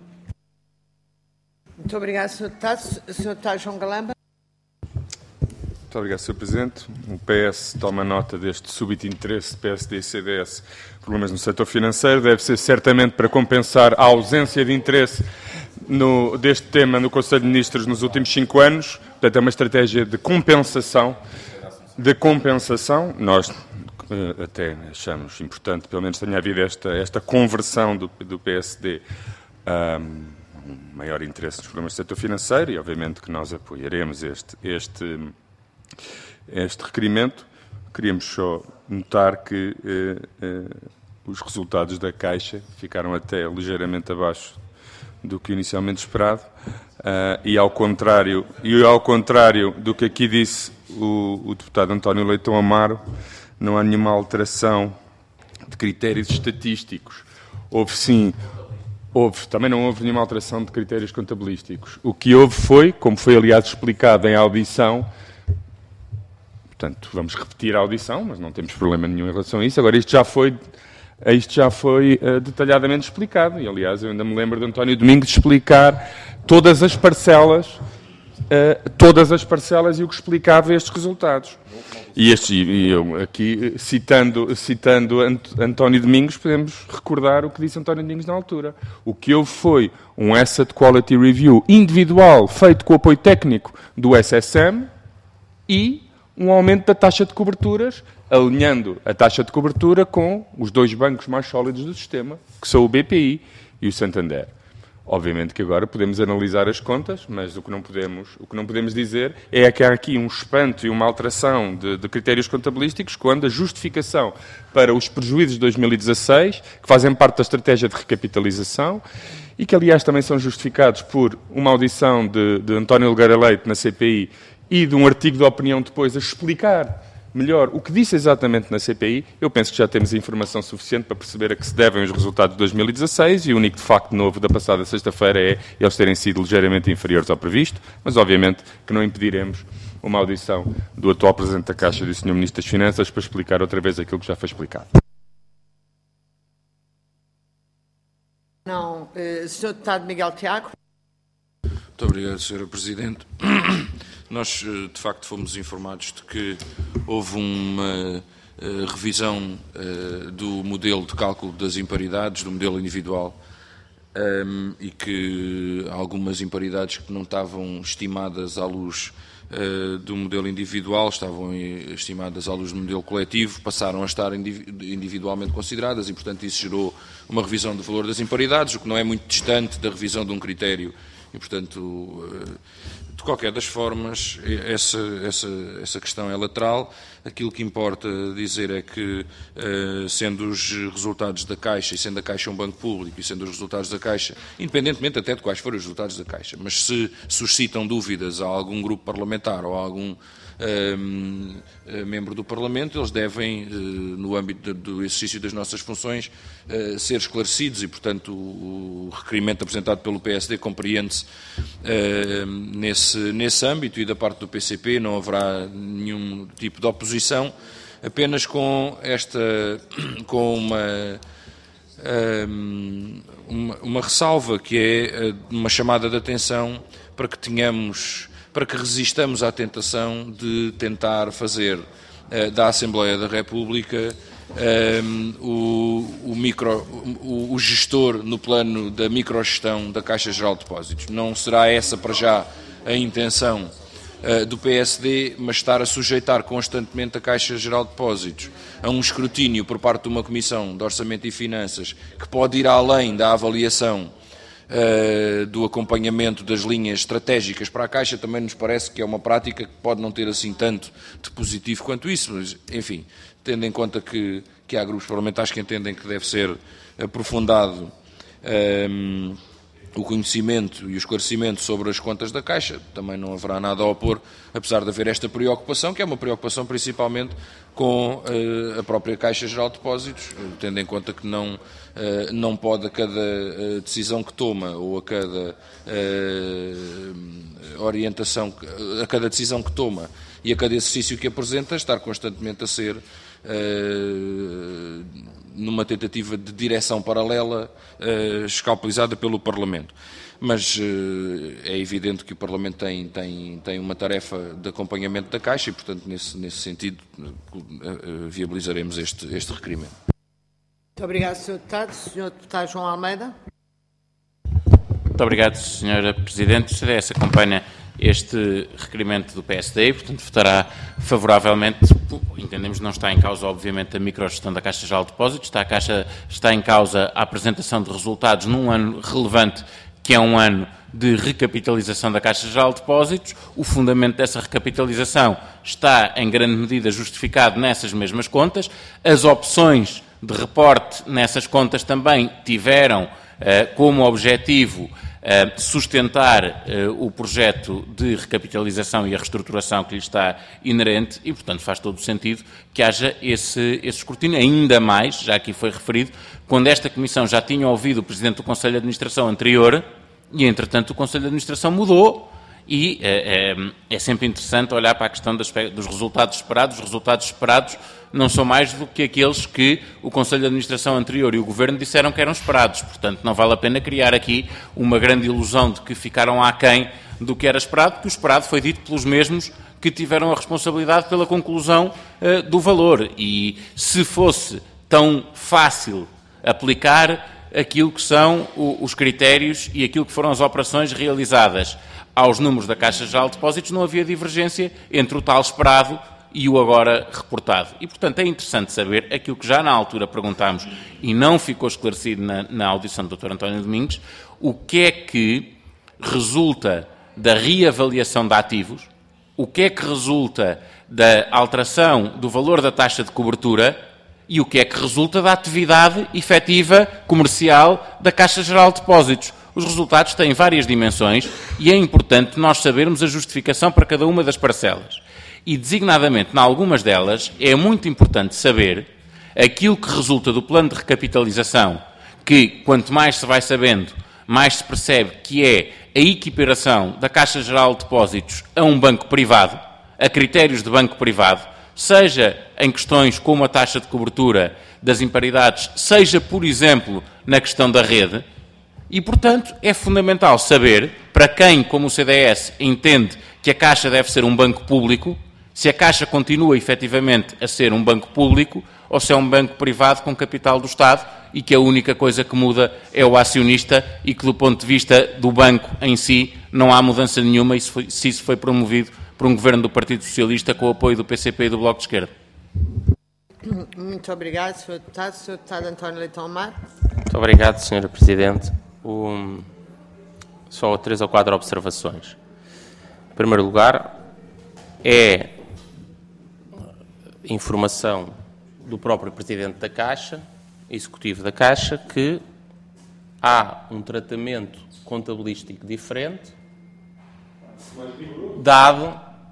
Muito obrigado, senhor Deputado. senhor Deputado João Galamba. Muito obrigado, senhor Presidente. O P S toma nota deste súbito interesse de P S D e C D S, problemas no setor financeiro. Deve ser certamente para compensar a ausência de interesse no, deste tema no Conselho de Ministros nos últimos cinco anos. Portanto, é uma estratégia de compensação. De compensação. Nós uh, até achamos importante, pelo menos tenha havido esta, esta conversão do, do P S D a um, um maior interesse nos problemas do setor financeiro, e obviamente que nós apoiaremos este, este, este requerimento. Queríamos só notar que uh, uh, os resultados da Caixa ficaram até ligeiramente abaixo do que inicialmente esperado, uh, e, ao contrário, e ao contrário do que aqui disse o, o deputado António Leitão Amaro, não há nenhuma alteração de critérios estatísticos. Houve sim, houve, também não houve nenhuma alteração de critérios contabilísticos. O que houve foi, como foi aliás explicado em audição, portanto, vamos repetir a audição, mas não temos problema nenhum em relação a isso. Agora, isto já foi... Isto já foi uh, detalhadamente explicado, e aliás eu ainda me lembro de António Domingos explicar todas as parcelas uh, todas as parcelas e o que explicava estes resultados. E, este, e eu aqui, citando, citando Ant, António Domingos, podemos recordar o que disse António Domingos na altura. O que houve foi um Asset Quality Review individual feito com o apoio técnico do S S M e um aumento da taxa de coberturas, alinhando a taxa de cobertura com os dois bancos mais sólidos do sistema, que são o B P I e o Santander. Obviamente que agora podemos analisar as contas, mas o que não podemos, o que não podemos dizer é que há aqui um espanto e uma alteração de, de critérios contabilísticos quando a justificação para os prejuízos de dois mil e dezasseis, que fazem parte da estratégia de recapitalização e que, aliás, também são justificados por uma audição de, de António Nogueira Leite na C P I e de um artigo de opinião depois a explicar melhor o que disse exatamente na C P I, eu penso que já temos informação suficiente para perceber a que se devem os resultados de dois mil e dezasseis e o único de facto novo da passada sexta-feira é eles terem sido ligeiramente inferiores ao previsto, mas obviamente que não impediremos uma audição do atual Presidente da Caixa e do senhor Ministro das Finanças para explicar outra vez aquilo que já foi explicado. Não, uh, senhor Deputado Miguel Tiago. Muito obrigado, senhora Presidente. Nós, de facto, fomos informados de que houve uma uh, revisão uh, do modelo de cálculo das imparidades, do modelo individual, um, e que algumas imparidades que não estavam estimadas à luz uh, do modelo individual, estavam estimadas à luz do modelo coletivo, passaram a estar individualmente consideradas e, portanto, isso gerou uma revisão do valor das imparidades, o que não é muito distante da revisão de um critério. E, portanto, de qualquer das formas, essa, essa, essa questão é lateral. Aquilo que importa dizer é que, sendo os resultados da Caixa, e sendo a Caixa um banco público, e sendo os resultados da Caixa, independentemente até de quais forem os resultados da Caixa, mas se suscitam dúvidas a algum grupo parlamentar ou a algum Um, membro do Parlamento, eles devem, uh, no âmbito do exercício das nossas funções, uh, ser esclarecidos e, portanto, o, o requerimento apresentado pelo P S D compreende-se uh, nesse, nesse âmbito e da parte do P C P não haverá nenhum tipo de oposição, apenas com esta, com uma, um, uma, uma ressalva que é uma chamada de atenção para que tenhamos para que resistamos à tentação de tentar fazer uh, da Assembleia da República um, o, o, micro, o, o gestor no plano da microgestão da Caixa Geral de Depósitos. Não será essa para já a intenção uh, do P S D, mas estar a sujeitar constantemente a Caixa Geral de Depósitos a um escrutínio por parte de uma Comissão de Orçamento e Finanças que pode ir além da avaliação Uh, do acompanhamento das linhas estratégicas para a Caixa, também nos parece que é uma prática que pode não ter assim tanto de positivo quanto isso, mas, enfim, tendo em conta que, que há grupos parlamentares que entendem que deve ser aprofundado um, o conhecimento e o esclarecimento sobre as contas da Caixa, também não haverá nada a opor, apesar de haver esta preocupação, que é uma preocupação principalmente com uh, a própria Caixa Geral de Depósitos, tendo em conta que não, uh, não pode a cada uh, decisão que toma ou a cada uh, orientação, a cada decisão que toma e a cada exercício que apresenta, estar constantemente a ser uh, numa tentativa de direção paralela uh, escalpelizada pelo Parlamento. Mas uh, é evidente que o Parlamento tem, tem, tem uma tarefa de acompanhamento da Caixa e, portanto, nesse, nesse sentido, uh, uh, viabilizaremos este, este requerimento. Muito obrigado, senhor Deputado. senhor Deputado João Almeida. Muito obrigado, senhora Presidente. O C D S acompanha este requerimento do P S D, portanto, votará favoravelmente. Entendemos que não está em causa, obviamente, a microgestão da Caixa Geral de Depósitos, está, a Caixa, está em causa a apresentação de resultados num ano relevante, que é um ano de recapitalização da Caixa Geral de Depósitos. O fundamento dessa recapitalização está, em grande medida, justificado nessas mesmas contas. As opções de reporte nessas contas também tiveram eh, como objetivo Uh, sustentar uh, o projeto de recapitalização e a reestruturação que lhe está inerente e, portanto, faz todo o sentido que haja esse, esse escrutínio, ainda mais, já aqui foi referido, quando esta Comissão já tinha ouvido o Presidente do Conselho de Administração anterior e, entretanto, o Conselho de Administração mudou e uh, é, é sempre interessante olhar para a questão dos, dos resultados esperados. Os resultados esperados não são mais do que aqueles que o Conselho de Administração anterior e o Governo disseram que eram esperados. Portanto, não vale a pena criar aqui uma grande ilusão de que ficaram aquém do que era esperado, porque o esperado foi dito pelos mesmos que tiveram a responsabilidade pela conclusão uh, do valor. E se fosse tão fácil aplicar aquilo que são o, os critérios e aquilo que foram as operações realizadas aos números da Caixa Geral de Depósitos, não havia divergência entre o tal esperado e o agora reportado. E, portanto, é interessante saber aquilo que já na altura perguntámos e não ficou esclarecido na, na audição do doutor António Domingos, o que é que resulta da reavaliação de ativos, o que é que resulta da alteração do valor da taxa de cobertura e o que é que resulta da atividade efetiva comercial da Caixa Geral de Depósitos. Os resultados têm várias dimensões e é importante nós sabermos a justificação para cada uma das parcelas. E, designadamente, em algumas delas, é muito importante saber aquilo que resulta do plano de recapitalização, que, quanto mais se vai sabendo, mais se percebe que é a equiparação da Caixa Geral de Depósitos a um banco privado, a critérios de banco privado, seja em questões como a taxa de cobertura das imparidades, seja, por exemplo, na questão da rede. E, portanto, é fundamental saber, para quem, como o C D S, entende que a Caixa deve ser um banco público, se a Caixa continua efetivamente a ser um banco público ou se é um banco privado com capital do Estado e que a única coisa que muda é o acionista e que, do ponto de vista do banco em si, não há mudança nenhuma e se, foi, se isso foi promovido por um governo do Partido Socialista com o apoio do P C P e do Bloco de Esquerda. Muito obrigado, senhor Deputado. senhor Deputado António Leitão Mar. Muito obrigado, senhora Presidente. Um, só três ou quatro observações. Em primeiro lugar, é informação do próprio Presidente da Caixa, Executivo da Caixa, que há um tratamento contabilístico diferente dado,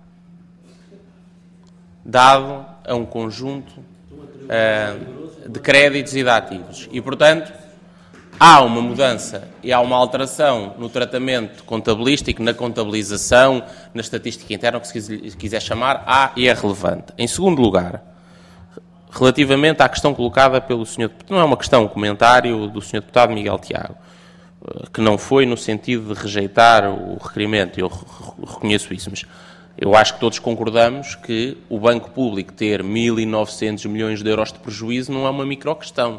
dado a um conjunto uh, de créditos e de ativos. E, portanto, há uma mudança e há uma alteração no tratamento contabilístico, na contabilização, na estatística interna, o que se quiser chamar, há e é relevante. Em segundo lugar, relativamente à questão colocada pelo senhor Deputado, não é uma questão, um comentário do senhor Deputado Miguel Tiago, que não foi no sentido de rejeitar o requerimento, eu reconheço isso, mas eu acho que todos concordamos que o Banco Público ter mil e novecentos milhões de euros de prejuízo não é uma microquestão.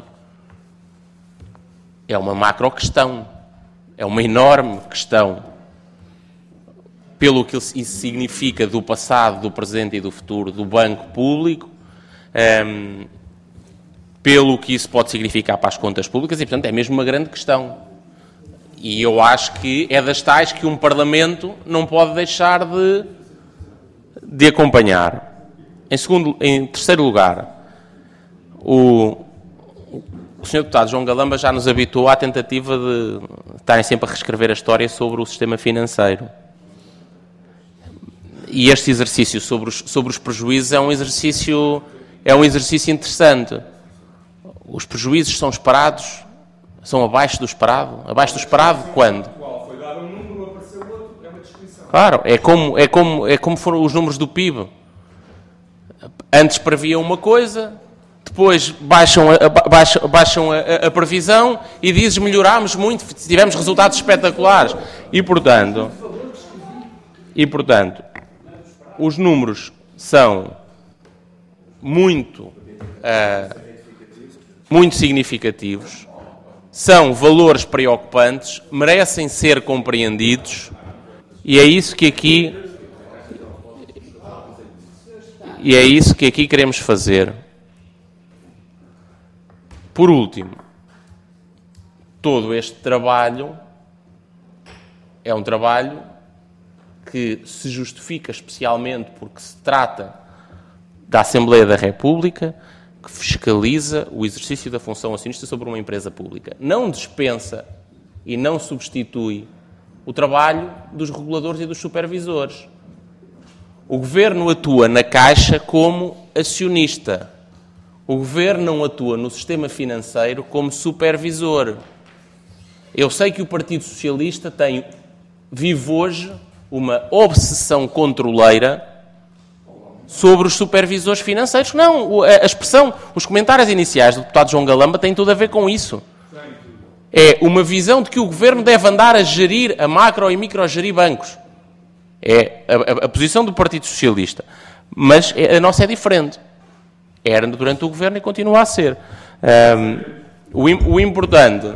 É uma macro-questão, é uma enorme questão, pelo que isso significa do passado, do presente e do futuro do banco público, um, pelo que isso pode significar para as contas públicas e, portanto, é mesmo uma grande questão. E eu acho que é das tais que um Parlamento não pode deixar de, de acompanhar. Em, segundo, em terceiro lugar, o... O senhor Deputado João Galamba já nos habituou à tentativa de estarem sempre a reescrever a história sobre o sistema financeiro. E este exercício sobre os, sobre os prejuízos é um exercício, é um exercício interessante. Os prejuízos são esperados, são abaixo do esperado. Abaixo do esperado quando? Claro, é como, é como, é como foram os números do P I B. Antes previam uma coisa, depois baixam a, baixam, baixam a, a previsão e dizes melhorámos muito, tivemos resultados espetaculares. E, portanto, e, portanto os números são muito, uh, muito significativos, são valores preocupantes, merecem ser compreendidos e é isso que aqui, e é isso que aqui queremos fazer. Por último, todo este trabalho é um trabalho que se justifica especialmente porque se trata da Assembleia da República, que fiscaliza o exercício da função acionista sobre uma empresa pública. Não dispensa e não substitui o trabalho dos reguladores e dos supervisores. O Governo atua na Caixa como acionista. O Governo não atua no sistema financeiro como supervisor. Eu sei que o Partido Socialista tem, vive hoje, uma obsessão controleira sobre os supervisores financeiros. Não, a expressão, os comentários iniciais do deputado João Galamba têm tudo a ver com isso. É uma visão de que o Governo deve andar a gerir, a macro e micro gerir bancos. É a, a, a posição do Partido Socialista. Mas a nossa é diferente. Era durante o governo e continua a ser. Um, o, o importante...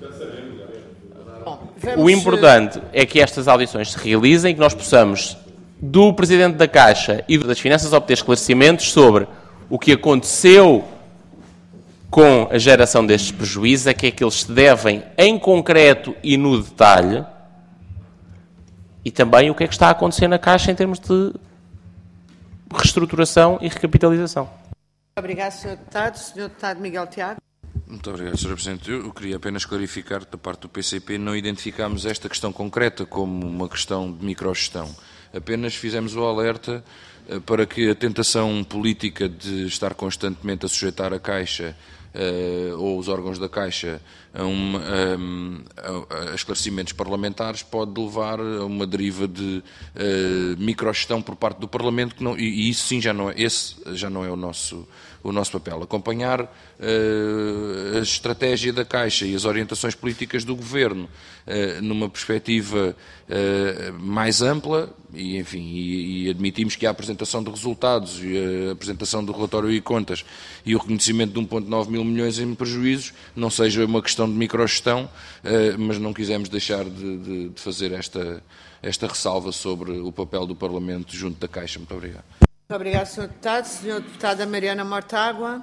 O importante é que estas audições se realizem e que nós possamos, do Presidente da Caixa e das Finanças, obter esclarecimentos sobre o que aconteceu com a geração destes prejuízos, a que é que eles se devem em concreto e no detalhe, e também o que é que está a acontecer na Caixa em termos de reestruturação e recapitalização. Obrigado, senhor Deputado. senhor Deputado Miguel Tiago. Muito obrigado, senhor Presidente. Eu queria apenas clarificar que, da parte do P C P, não identificámos esta questão concreta como uma questão de microgestão. Apenas fizemos o alerta para que a tentação política de estar constantemente a sujeitar a Caixa uh, ou os órgãos da Caixa a, um, a, a esclarecimentos parlamentares pode levar a uma deriva de uh, microgestão por parte do Parlamento, que não, e, e isso sim já não é, esse já não é o nosso, o nosso papel. Acompanhar uh, a estratégia da Caixa e as orientações políticas do Governo uh, numa perspectiva uh, mais ampla, e, enfim, e, e admitimos que a apresentação de resultados e a apresentação do relatório e contas e o reconhecimento de um vírgula nove mil milhões em prejuízos não seja uma questão de microgestão, mas não quisemos deixar de, de, de fazer esta, esta ressalva sobre o papel do Parlamento junto da Caixa. Muito obrigado. Muito obrigado, senhor Deputado. senhora Deputada Mariana Mortágua.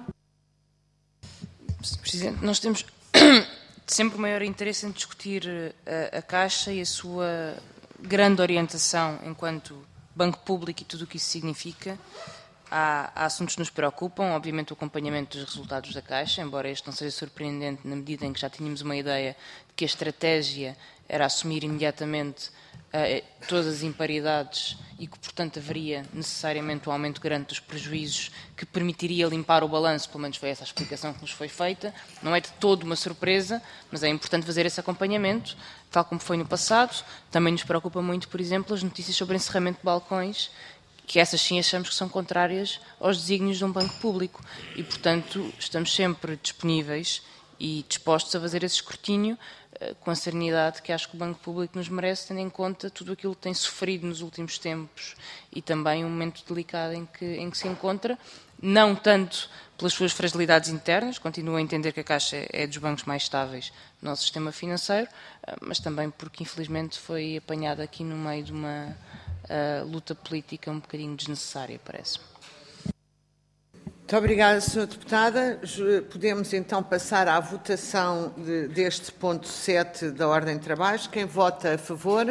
senhor Presidente, nós temos sempre o maior interesse em discutir a, a Caixa e a sua grande orientação enquanto banco público e tudo o que isso significa. Há, há assuntos que nos preocupam, obviamente o acompanhamento dos resultados da Caixa, embora este não seja surpreendente na medida em que já tínhamos uma ideia de que a estratégia era assumir imediatamente uh, todas as imparidades e que, portanto, haveria necessariamente um aumento grande dos prejuízos que permitiria limpar o balanço, pelo menos foi essa a explicação que nos foi feita. Não é de todo uma surpresa, mas é importante fazer esse acompanhamento, tal como foi no passado. Também nos preocupa muito, por exemplo, as notícias sobre encerramento de balcões, que essas sim achamos que são contrárias aos desígnios de um banco público e, portanto, estamos sempre disponíveis e dispostos a fazer esse escrutínio uh, com a serenidade que acho que o banco público nos merece, tendo em conta tudo aquilo que tem sofrido nos últimos tempos e também o momento delicado em que, em que se encontra, não tanto pelas suas fragilidades internas, continuo a entender que a Caixa é dos bancos mais estáveis do nosso sistema financeiro, uh, mas também porque, infelizmente, foi apanhada aqui no meio de uma Uh, luta política um bocadinho desnecessária, parece-me. Muito obrigada, senhora Deputada. Podemos então passar à votação de, deste ponto sete da Ordem de Trabalhos. Quem vota a favor?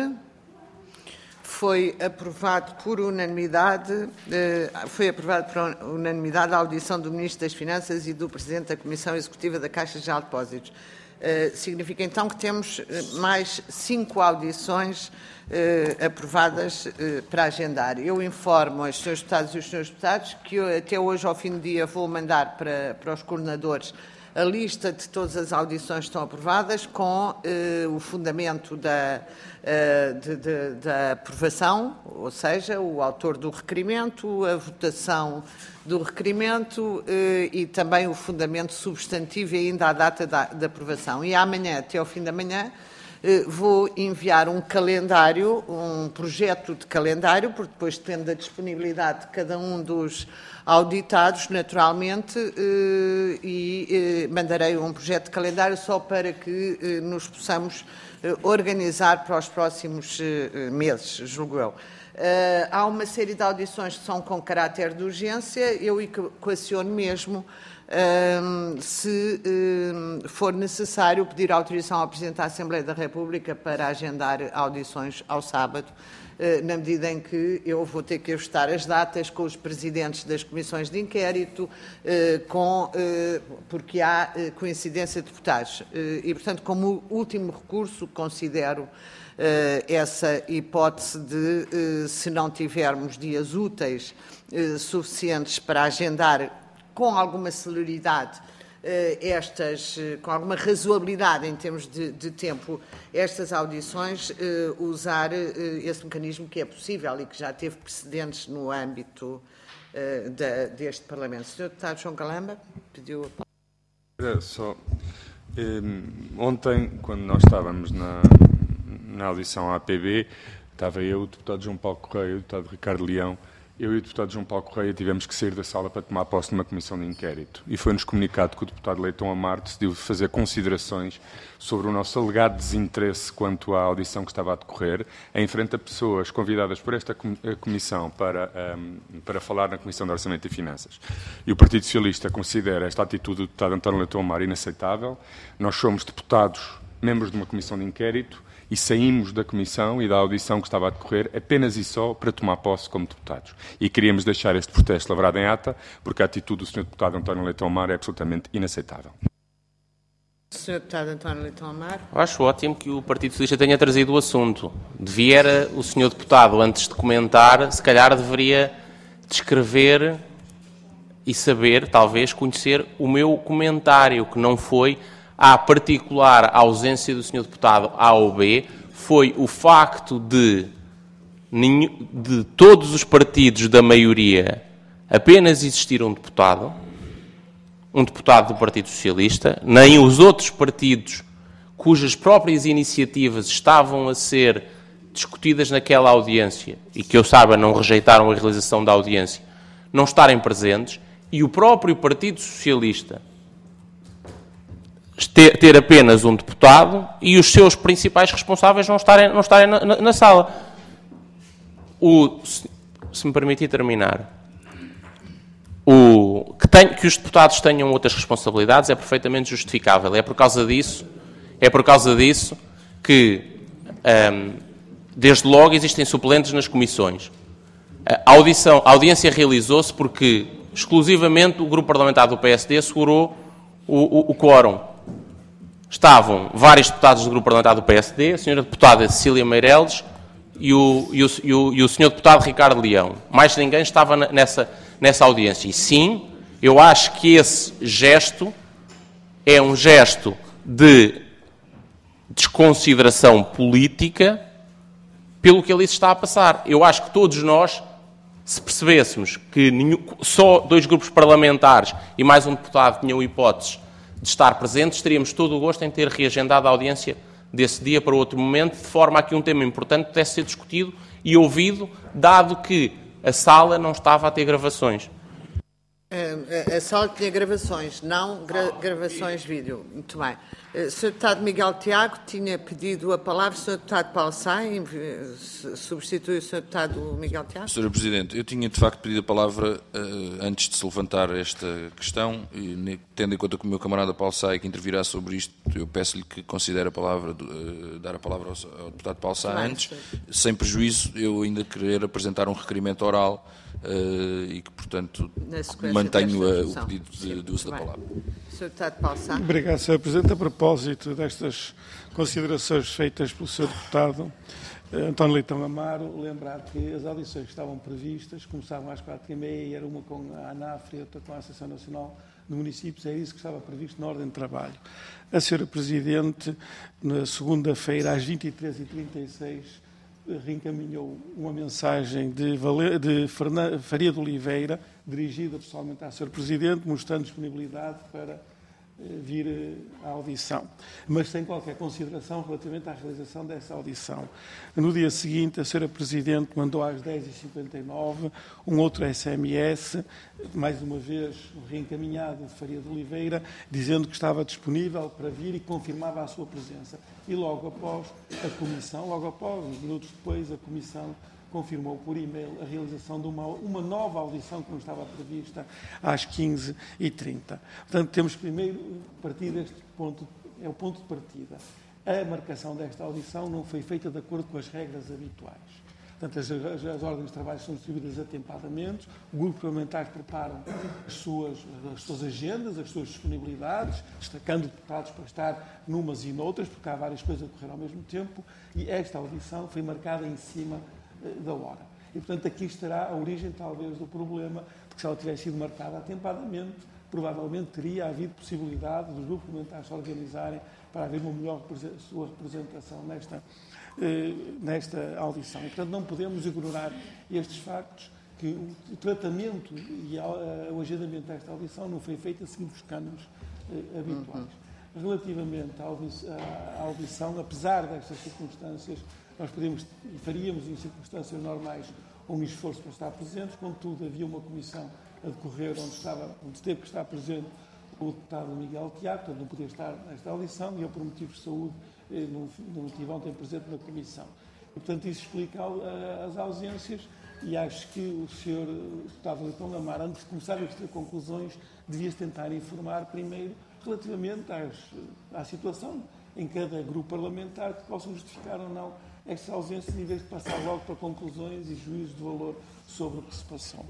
Foi aprovado por unanimidade, uh, foi aprovado por unanimidade a audição do Ministro das Finanças e do Presidente da Comissão Executiva da Caixa Geral de Depósitos. Uh, significa então que temos mais cinco audições Uh, aprovadas uh, para agendar. Eu informo aos senhores deputados e os senhores deputados que eu, até hoje, ao fim do dia, vou mandar para, para os coordenadores a lista de todas as audições que estão aprovadas com uh, o fundamento da, uh, de, de, da aprovação, ou seja, o autor do requerimento, a votação do requerimento uh, e também o fundamento substantivo e ainda a data da, da aprovação. E amanhã, até ao fim da manhã, vou enviar um calendário, um projeto de calendário, porque depois depende da disponibilidade de cada um dos auditados, naturalmente, e mandarei um projeto de calendário só para que nos possamos organizar para os próximos meses, julgo eu. Há uma série de audições que são com caráter de urgência, eu equaciono mesmo Um, se um, for necessário pedir autorização ao Presidente da Assembleia da República para agendar audições ao sábado, uh, na medida em que eu vou ter que ajustar as datas com os presidentes das comissões de inquérito, uh, com, uh, porque há uh, coincidência de deputados. Uh, e, portanto, como último recurso, considero uh, essa hipótese de, uh, se não tivermos dias úteis uh, suficientes para agendar com alguma celeridade, estas, com alguma razoabilidade em termos de, de tempo, estas audições, usar esse mecanismo que é possível e que já teve precedentes no âmbito da, deste Parlamento. senhor Deputado João Galamba pediu a palavra. Só, eh, ontem, quando nós estávamos na, na audição à A P B, Estava eu, o deputado João Paulo Correia, o deputado Ricardo Leão. Eu e o deputado João Paulo Correia tivemos que sair da sala para tomar posse numa comissão de inquérito. E foi-nos comunicado que o deputado Leitão Amaro decidiu fazer considerações sobre o nosso alegado desinteresse quanto à audição que estava a decorrer, em frente a pessoas convidadas por esta comissão para, um, para falar na Comissão de Orçamento e Finanças. E o Partido Socialista considera esta atitude do deputado António Leitão Amaro inaceitável. Nós somos deputados, membros de uma comissão de inquérito, e saímos da comissão e da audição que estava a decorrer apenas e só para tomar posse como deputados. E queríamos deixar este protesto lavrado em ata, porque a atitude do senhor deputado António Leitão Amaro é absolutamente inaceitável. senhor Deputado António Leitão Amaro. Acho ótimo que o Partido Socialista tenha trazido o assunto. Devia o senhor Deputado, antes de comentar, se calhar deveria descrever e saber, talvez, conhecer o meu comentário, que não foi a particular ausência do senhor Deputado A ou B, foi o facto de, de todos os partidos da maioria apenas existir um deputado, um deputado do Partido Socialista, nem os outros partidos cujas próprias iniciativas estavam a ser discutidas naquela audiência e que eu saiba não rejeitaram a realização da audiência, não estarem presentes, e o próprio Partido Socialista ter, ter apenas um deputado e os seus principais responsáveis não estarem, não estarem na, na, na sala. O, se, se me permitir terminar, o, que, tem, que os deputados tenham outras responsabilidades é perfeitamente justificável. É por causa disso, é por causa disso que, um, desde logo, existem suplentes nas comissões. A, audição, a audiência realizou-se porque, exclusivamente, o grupo parlamentar do P S D assegurou o, o, o quórum. Estavam vários deputados do grupo parlamentar do P S D, a senhora deputada Cecília Meireles e o, e o, e o, e o senhor deputado Ricardo Leão. Mais ninguém estava nessa, nessa audiência. E sim, eu acho que esse gesto é um gesto de desconsideração política pelo que ali se está a passar. Eu acho que todos nós, se percebêssemos que nenhum, só dois grupos parlamentares e mais um deputado tinham hipóteses de estar presentes, teríamos todo o gosto em ter reagendado a audiência desse dia para outro momento, de forma a que um tema importante pudesse ser discutido e ouvido, dado que a sala não estava a ter gravações. A, a sala tinha gravações, não gra, gravações vídeo. Muito bem. O senhor Deputado Miguel Tiago tinha pedido a palavra. O senhor Deputado Paulo Sá substitui o senhor Deputado Miguel Tiago. senhora Presidente, eu tinha de facto pedido a palavra uh, antes de se levantar esta questão e, tendo em conta que o meu camarada Paulo Sá é que intervirá sobre isto, eu peço-lhe que considere a palavra, uh, dar a palavra ao, ao Deputado Paulo Sá antes, sem prejuízo eu ainda querer apresentar um requerimento oral uh, e que, portanto, mantenho a, o pedido de, de uso da palavra. senhor Deputado Paulo Sá. Obrigado, senhor Presidente. A propósito destas considerações feitas pelo senhor Deputado António Leitão Amaro, lembrar que as audições que estavam previstas começavam às quatro e meia e era uma com a ANAF e outra com a Associação Nacional de Municípios, é isso que estava previsto na ordem de trabalho. A senhora Presidente, na segunda-feira, às vinte e três e trinta e seis, reencaminhou uma mensagem de, Vale... de Fernan... Faria de Oliveira, dirigida pessoalmente à senhora Presidente, mostrando disponibilidade para vir à audição, mas sem qualquer consideração relativamente à realização dessa audição. No dia seguinte, a senhora Presidente mandou às dez e cinquenta e nove um outro S M S, mais uma vez reencaminhado de Faria de Oliveira, dizendo que estava disponível para vir e confirmava a sua presença. E logo após a Comissão, logo após, uns minutos depois, a Comissão confirmou por e-mail a realização de uma, uma nova audição que não estava prevista às quinze e trinta. Portanto, temos primeiro partir deste ponto, é o ponto de partida. A marcação desta audição não foi feita de acordo com as regras habituais. Portanto, as, as, as ordens de trabalho são distribuídas atempadamente, o grupo parlamentar prepara as suas, as suas agendas, as suas disponibilidades, destacando deputados para estar numas e noutras, porque há várias coisas a correr ao mesmo tempo, e esta audição foi marcada em cima da hora. E, portanto, aqui estará a origem, talvez, do problema, porque se ela tivesse sido marcada atempadamente, provavelmente teria havido possibilidade dos grupos parlamentares se organizarem para haver uma melhor sua representação nesta, eh, nesta audição. E, portanto, não podemos ignorar estes factos, que o, o tratamento e a, a, o agendamento desta audição não foi feito a seguir os cânones eh, habituais. Uhum. Relativamente à audição, à audição, apesar destas circunstâncias, nós podíamos e faríamos, em circunstâncias normais, um esforço para estar presentes, contudo, havia uma comissão a decorrer onde, estava, onde teve que estar presente o deputado Miguel Tiago, portanto não podia estar nesta audição, e eu, por motivos de saúde, não, não estive ontem presente na comissão. E, portanto, isso explica as ausências, e acho que o senhor deputado Leitão Lamar, antes de começar a extrair conclusões, devia tentar informar primeiro relativamente às, à situação em cada grupo parlamentar que possam justificar ou não esta ausência, em vez de passar logo para conclusões e juízos de valor sobre o que se passou.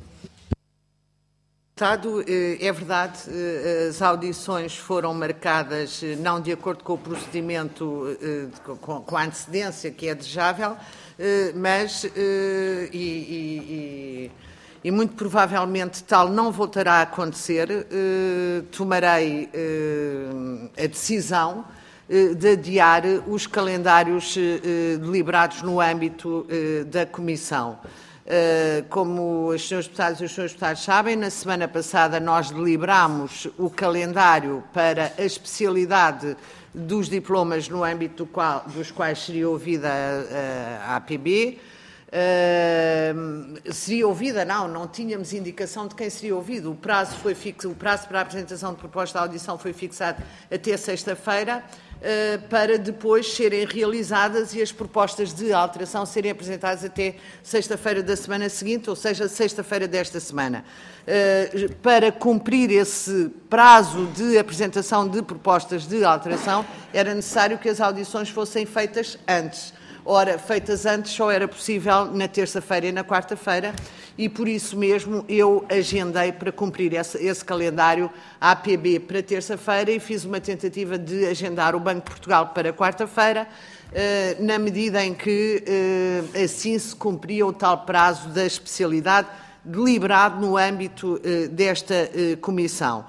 É verdade, as audições foram marcadas não de acordo com o procedimento, com a antecedência que é desejável, mas, e, e, e muito provavelmente tal não voltará a acontecer. Tomarei a decisão de adiar os calendários deliberados no âmbito da Comissão. Como os senhores deputados e os senhores deputados sabem, na semana passada nós deliberámos o calendário para a especialidade dos diplomas no âmbito do qual, dos quais seria ouvida a, a A P B. Uh, seria ouvida? Não, não tínhamos indicação de quem seria ouvido. O prazo, foi fixo, o prazo para a apresentação de proposta de audição foi fixado até sexta-feira, uh, para depois serem realizadas e as propostas de alteração serem apresentadas até sexta-feira da semana seguinte, ou seja, sexta-feira desta semana. Uh, para cumprir esse prazo de apresentação de propostas de alteração, era necessário que as audições fossem feitas antes. Ora, feitas antes, só era possível na terça-feira e na quarta-feira, e por isso mesmo eu agendei para cumprir esse, esse calendário A P B para terça-feira e fiz uma tentativa de agendar o Banco de Portugal para quarta-feira, eh, na medida em que eh, assim se cumpria o tal prazo da especialidade deliberado no âmbito eh, desta eh, comissão.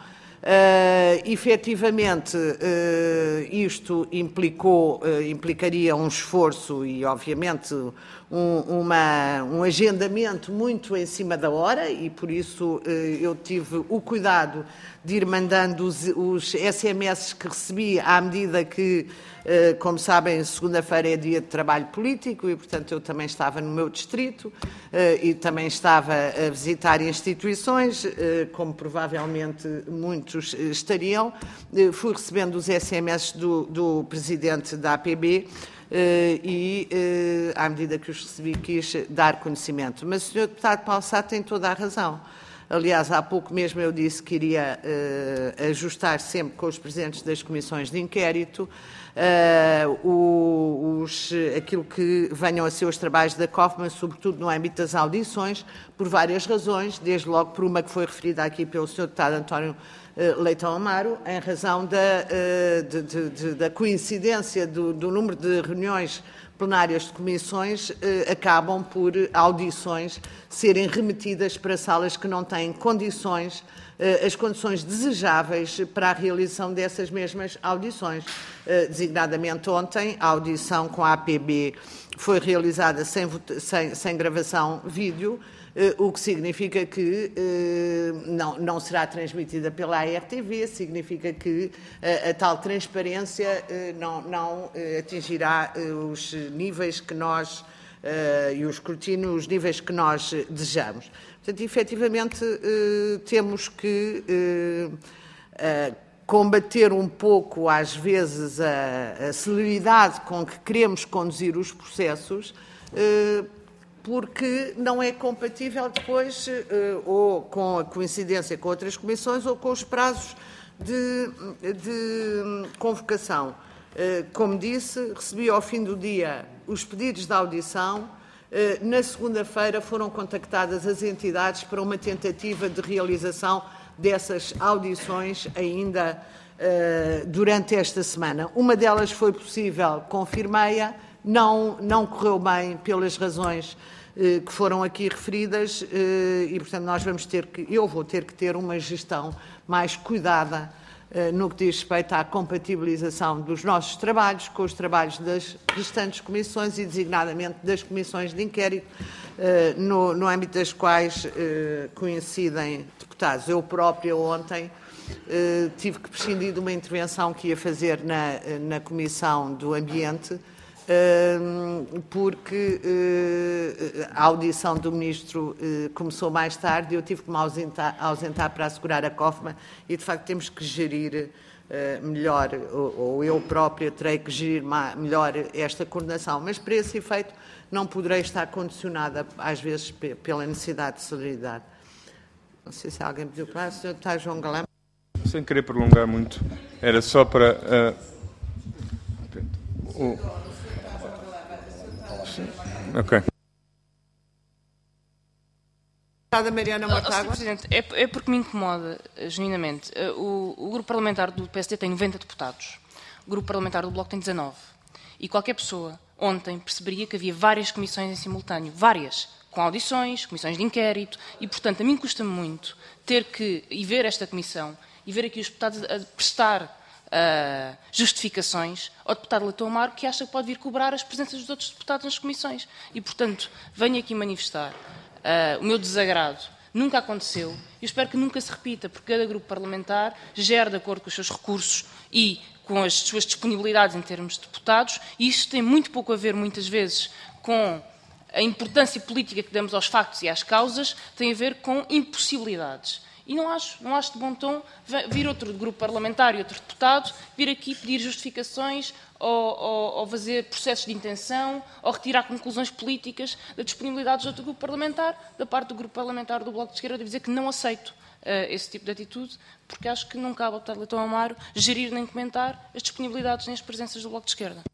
Uh, efetivamente, uh, isto implicou, uh, implicaria um esforço e, obviamente, um, uma, um agendamento muito em cima da hora, e por isso uh, eu tive o cuidado de ir mandando os, os S M S que recebi à medida que, uh, como sabem, segunda-feira é dia de trabalho político e, portanto, eu também estava no meu distrito uh, e também estava a visitar instituições, uh, como provavelmente muitos estariam. Uh, fui recebendo os S M S do, do presidente da A P B uh, e, uh, à medida que os recebi, quis dar conhecimento. Mas o senhor deputado Paulo Sá tem toda a razão. Aliás, há pouco mesmo eu disse que iria uh, ajustar sempre com os presidentes das comissões de inquérito uh, o, os, aquilo que venham a ser os trabalhos da C O F, mas sobretudo no âmbito das audições, por várias razões, desde logo por uma que foi referida aqui pelo senhor deputado António uh, Leitão Amaro, em razão da, uh, de, de, de, da coincidência do, do número de reuniões plenárias de comissões eh, acabam por audições serem remetidas para salas que não têm condições, eh, as condições desejáveis para a realização dessas mesmas audições. Eh, designadamente ontem, a audição com a A P B foi realizada sem, sem, sem gravação vídeo, eh, o que significa que eh, não, não será transmitida pela A R T V, significa que eh, a tal transparência eh, não, não eh, atingirá eh, os níveis que nós, eh, e o escrutínio, os níveis que nós eh, desejamos. Portanto, efetivamente, eh, temos que eh, eh, combater um pouco, às vezes, a, a celeridade com que queremos conduzir os processos, eh, porque não é compatível depois ou com a coincidência com outras comissões ou com os prazos de, de convocação. Como disse, recebi ao fim do dia os pedidos de audição. Na segunda-feira foram contactadas as entidades para uma tentativa de realização dessas audições ainda durante esta semana. Uma delas foi possível, confirmei-a. Não, não correu bem pelas razões eh, que foram aqui referidas eh, e, portanto, nós vamos ter que, eu vou ter que ter uma gestão mais cuidada eh, no que diz respeito à compatibilização dos nossos trabalhos com os trabalhos das restantes comissões e, designadamente, das comissões de inquérito, eh, no, no âmbito das quais eh, coincidem deputados. Eu própria, ontem, eh, tive que prescindir de uma intervenção que ia fazer na, na Comissão do Ambiente, porque a audição do Ministro começou mais tarde e eu tive que me ausentar, ausentar para assegurar a COFMA e, de facto, temos que gerir melhor, ou eu própria terei que gerir melhor esta coordenação, mas para esse efeito não poderei estar condicionada, às vezes, pela necessidade de solidariedade. Não sei se alguém pediu para o senhor Deputado João Galamba. Sem querer prolongar muito, era só para... Uh, o... Ok. Mariana Mortágua. Presidente, é, é porque me incomoda, genuinamente. O, o grupo parlamentar do P S D tem noventa deputados. O grupo parlamentar do Bloco tem dezanove. E qualquer pessoa, ontem, perceberia que havia várias comissões em simultâneo. Várias. Com audições, comissões de inquérito. E, portanto, a mim custa-me muito ter que ir ver esta comissão e ver aqui os deputados a prestar Uh, justificações ao deputado Leitão Amaro, que acha que pode vir cobrar as presenças dos outros deputados nas comissões. E, portanto, venho aqui manifestar uh, o meu desagrado. Nunca aconteceu. Eu espero que nunca se repita, porque cada grupo parlamentar gera de acordo com os seus recursos e com as suas disponibilidades em termos de deputados, e isto tem muito pouco a ver, muitas vezes, com a importância política que damos aos factos e às causas, tem a ver com impossibilidades. E não acho, não acho de bom tom vir outro grupo parlamentar e outro deputado vir aqui pedir justificações ou, ou, ou fazer processos de intenção ou retirar conclusões políticas da disponibilidade de outro grupo parlamentar. Da parte do grupo parlamentar do Bloco de Esquerda, eu devo dizer que não aceito uh, esse tipo de atitude, porque acho que não cabe ao deputado Leitão Amaro gerir nem comentar as disponibilidades nem as presenças do Bloco de Esquerda.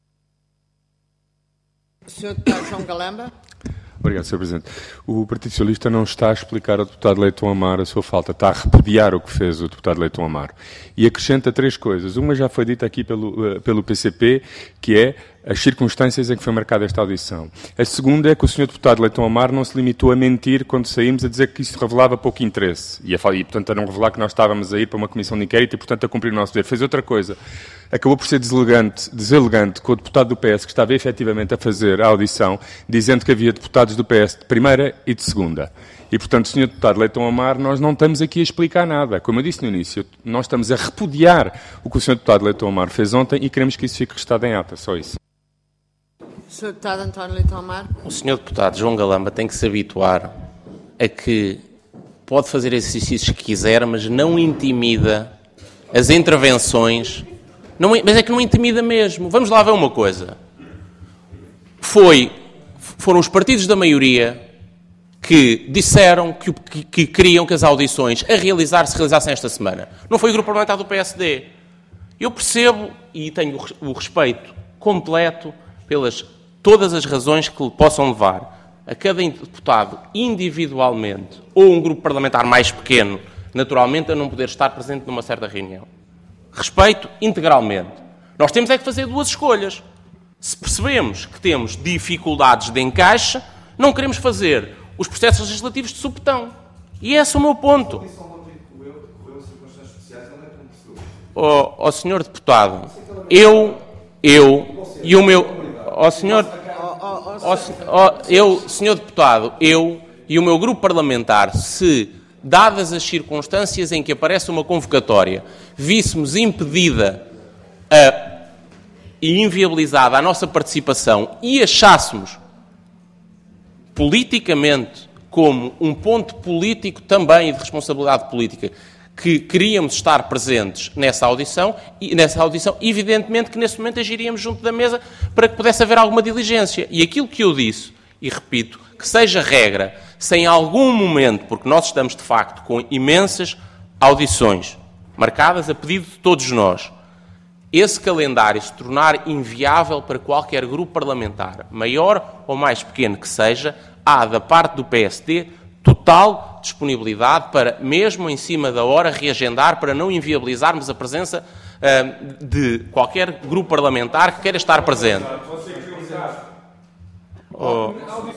senhor Deputado João Galamba. Obrigado, senhor Presidente. O Partido Socialista não está a explicar ao deputado Leitão Amaro a sua falta, está a repudiar o que fez o deputado Leitão Amaro. E acrescenta três coisas. Uma já foi dita aqui pelo, pelo P C P, que é as circunstâncias em que foi marcada esta audição. A segunda é que o senhor deputado Leitão Amaro não se limitou a mentir quando saímos, a dizer que isso revelava pouco interesse. E, a, e, portanto, a não revelar que nós estávamos a ir para uma comissão de inquérito e, portanto, a cumprir o nosso dever. Fez outra coisa. Acabou por ser deselegante, deselegante com o deputado do P S que estava efetivamente a fazer a audição, dizendo que havia deputados do P S de primeira e de segunda. E, portanto, senhor deputado Leitão Amaro, nós não estamos aqui a explicar nada. Como eu disse no início, nós estamos a repudiar o que o senhor deputado Leitão Amaro fez ontem e queremos que isso fique registado em ata. Só isso. senhor Deputado António Leitão Amaro. O senhor Deputado João Galamba tem que se habituar a que pode fazer exercícios que quiser, mas não intimida as intervenções. Não, mas é que não intimida mesmo. Vamos lá ver uma coisa. Foi, foram os partidos da maioria que disseram que, que, que queriam que as audições a realizar se realizassem esta semana. Não foi o grupo parlamentar do P S D. Eu percebo e tenho o respeito completo pelas todas as razões que lhe possam levar a cada deputado individualmente ou um grupo parlamentar mais pequeno, naturalmente, a não poder estar presente numa certa reunião. Respeito integralmente. Nós temos é que fazer duas escolhas. Se percebemos que temos dificuldades de encaixe, não queremos fazer os processos legislativos de supetão. E esse é o meu ponto. Ó oh, oh, senhor deputado, eu, eu e o meu... Ó oh, senhor... Oh, oh, eu, senhor deputado, eu e o meu grupo parlamentar, se, dadas as circunstâncias em que aparece uma convocatória, víssemos impedida a, e inviabilizada a nossa participação e achássemos politicamente, como um ponto político também e de responsabilidade política, que queríamos estar presentes nessa audição, e nessa audição, evidentemente que nesse momento agiríamos junto da mesa para que pudesse haver alguma diligência. E aquilo que eu disse, e repito, que seja regra, se em algum momento, porque nós estamos de facto com imensas audições marcadas a pedido de todos nós, esse calendário se tornar inviável para qualquer grupo parlamentar, maior ou mais pequeno que seja, há da parte do P S D total disponibilidade para, mesmo em cima da hora, reagendar para não inviabilizarmos a presença uh, de qualquer grupo parlamentar que queira estar presente. Oh.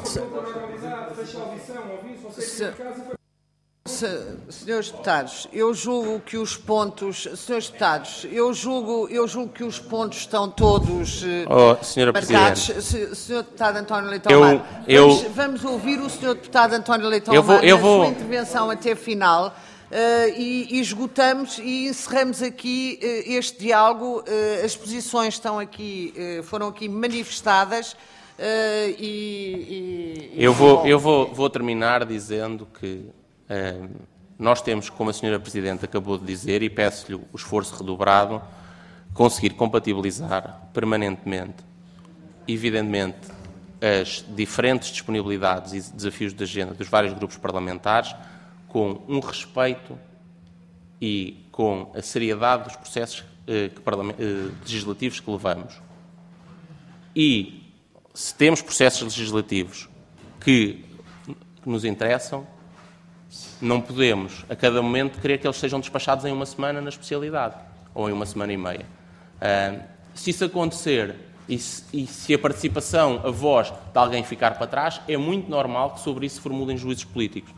Senhores deputados, eu julgo que os pontos, senhores deputados, eu julgo, eu julgo que os pontos estão todos oh, senhora marcados. Presidente. senhor Deputado António Leitão eu, Amaro, eu, vamos, vamos ouvir o senhor Deputado António Leitão eu vou, Amaro eu na vou, sua intervenção até final, e, e esgotamos e encerramos aqui uh, este diálogo. Uh, as posições estão aqui, uh, foram aqui manifestadas. Uh, e, e, eu vou, eu vou, vou terminar dizendo que uh, nós temos, como a senhora Presidente acabou de dizer, e peço-lhe o esforço redobrado, conseguir compatibilizar permanentemente, evidentemente, as diferentes disponibilidades e desafios de agenda dos vários grupos parlamentares com um respeito e com a seriedade dos processos uh, que, uh, legislativos que levamos. E se temos processos legislativos que, que nos interessam, não podemos, a cada momento, querer que eles sejam despachados em uma semana na especialidade, ou em uma semana e meia. Uh, se isso acontecer e se, e se a participação, a voz de alguém ficar para trás, é muito normal que sobre isso se formulem juízos políticos.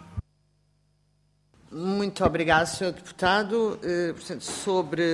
Muito obrigado, senhor Deputado. Uh, portanto, sobre...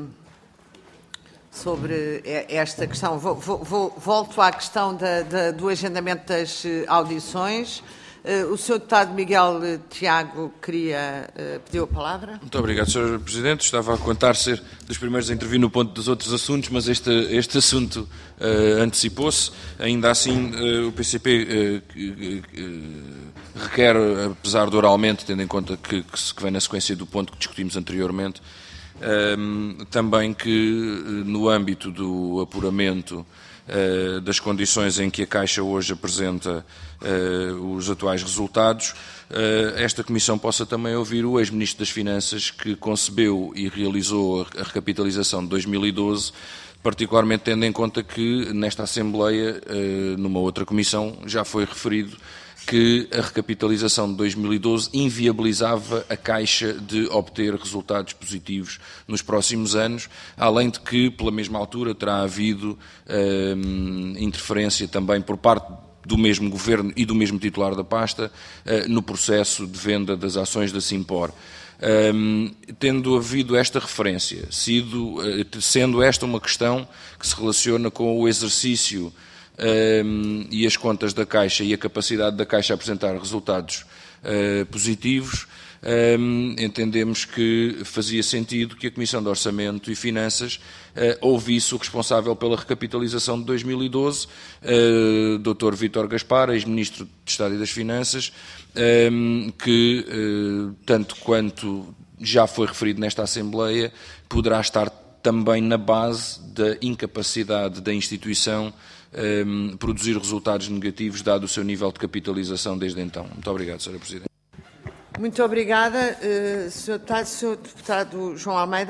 Sobre esta questão, vou, vou, volto à questão da, da, do agendamento das audições. O senhor Deputado Miguel Tiago queria, pediu a palavra. Muito obrigado, senhor Presidente. Estava a contar ser dos primeiros a intervir no ponto dos outros assuntos, mas este, este assunto uh, antecipou-se. Ainda assim, uh, o P C P uh, uh, requer, apesar de oralmente, tendo em conta que, que, que vem na sequência do ponto que discutimos anteriormente, Um, também que, no âmbito do apuramento uh, das condições em que a Caixa hoje apresenta uh, os atuais resultados, uh, esta Comissão possa também ouvir o ex-Ministro das Finanças, que concebeu e realizou a recapitalização de dois mil e doze, particularmente tendo em conta que, nesta Assembleia, uh, numa outra Comissão, já foi referido que a recapitalização de dois mil e doze inviabilizava a Caixa de obter resultados positivos nos próximos anos, além de que, pela mesma altura, terá havido hum, interferência também por parte do mesmo Governo e do mesmo titular da pasta uh, no processo de venda das ações da Simpor. Um, tendo havido esta referência, sido, uh, sendo esta uma questão que se relaciona com o exercício Um, e as contas da Caixa e a capacidade da Caixa a apresentar resultados uh, positivos, um, entendemos que fazia sentido que a Comissão de Orçamento e Finanças uh, ouvisse o responsável pela recapitalização de dois mil e doze, uh, doutor Vítor Gaspar, ex-Ministro de Estado e das Finanças, um, que, uh, tanto quanto já foi referido nesta Assembleia, poderá estar também na base da incapacidade da instituição Um, produzir resultados negativos, dado o seu nível de capitalização desde então. Muito obrigado, senhora Presidente. Muito obrigada, uh, senhor Deputado. senhor Deputado João Almeida.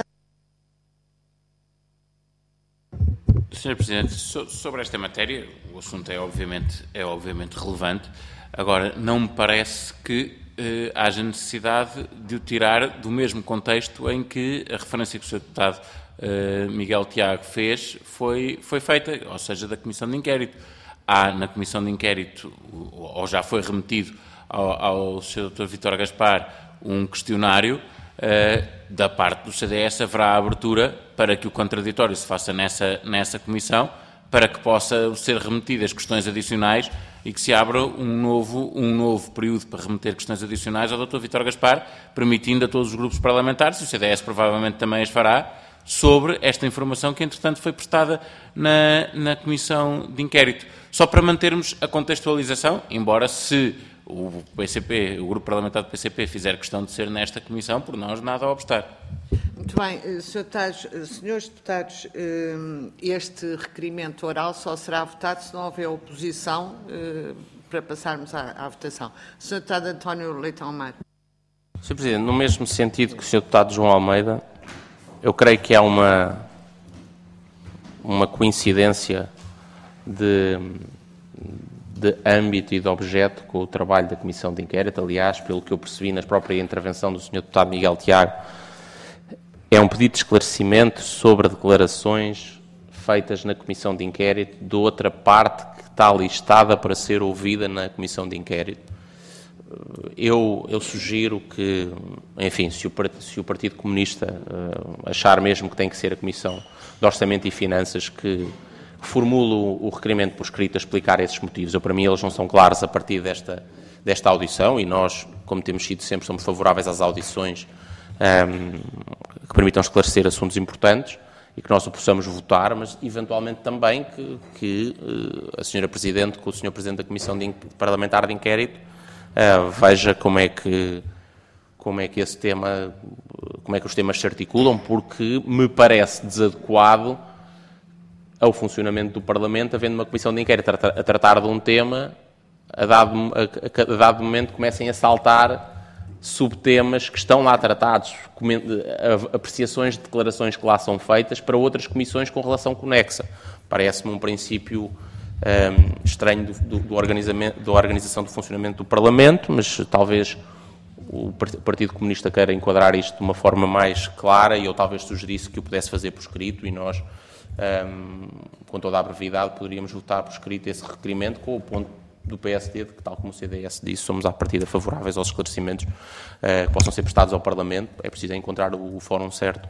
senhor Presidente, so, sobre esta matéria, o assunto é obviamente, é obviamente relevante. Agora, não me parece que uh, haja necessidade de o tirar do mesmo contexto em que a referência que o senhor Deputado Uh, Miguel Tiago fez foi, foi feita, ou seja, da Comissão de Inquérito. Há na Comissão de Inquérito, ou já foi remetido ao, ao senhor doutor Vítor Gaspar, um questionário uh, da parte do C D S. Haverá abertura para que o contraditório se faça nessa, nessa Comissão, para que possa ser remetidas questões adicionais e que se abra um novo, um novo período para remeter questões adicionais ao doutor Vítor Gaspar, permitindo a todos os grupos parlamentares, e o C D S provavelmente também as fará, sobre esta informação que, entretanto, foi prestada na, na Comissão de Inquérito. Só para mantermos a contextualização, embora se o P C P, o Grupo Parlamentar do P C P fizer questão de ser nesta Comissão, por nós nada a obstar. Muito bem, senhor Deputados, senhores Deputados, este requerimento oral só será votado se não houver oposição para passarmos à, à votação. senhor Deputado António Leitão Amaro. senhor Presidente, no mesmo sentido que o senhor Deputado João Almeida, eu creio que há uma, uma coincidência de, de âmbito e de objeto com o trabalho da Comissão de Inquérito. Aliás, pelo que eu percebi na própria intervenção do senhor Deputado Miguel Tiago, é um pedido de esclarecimento sobre declarações feitas na Comissão de Inquérito de outra parte que está listada para ser ouvida na Comissão de Inquérito. Eu, eu sugiro que, enfim, se o, se o Partido Comunista uh, achar mesmo que tem que ser a Comissão de Orçamento e Finanças que formule o, o requerimento por escrito a explicar esses motivos. Eu, para mim, eles não são claros a partir desta, desta audição, e nós, como temos sido sempre, somos favoráveis às audições um, que permitam esclarecer assuntos importantes e que nós o possamos votar, mas eventualmente também que, que uh, a senhora Presidente, com o senhor Presidente da Comissão de, Parlamentar de Inquérito, uh, veja como é que como é que esse tema, como é que os temas se articulam, porque me parece desadequado ao funcionamento do Parlamento, havendo uma Comissão de Inquérito a, tra a tratar de um tema, a dado, a, a dado momento comecem a saltar subtemas que estão lá tratados, apreciações de declarações que lá são feitas para outras comissões com relação conexa. Parece-me um princípio um, estranho do, do, do organizamento, da organização do funcionamento do Parlamento, mas talvez o Partido Comunista queira enquadrar isto de uma forma mais clara e eu talvez sugerisse que o pudesse fazer por escrito e nós, um, com toda a brevidade, poderíamos votar por escrito esse requerimento com o ponto do P S D, de que, tal como o C D S disse, somos à partida favoráveis aos esclarecimentos uh, que possam ser prestados ao Parlamento. É preciso encontrar o, o fórum certo.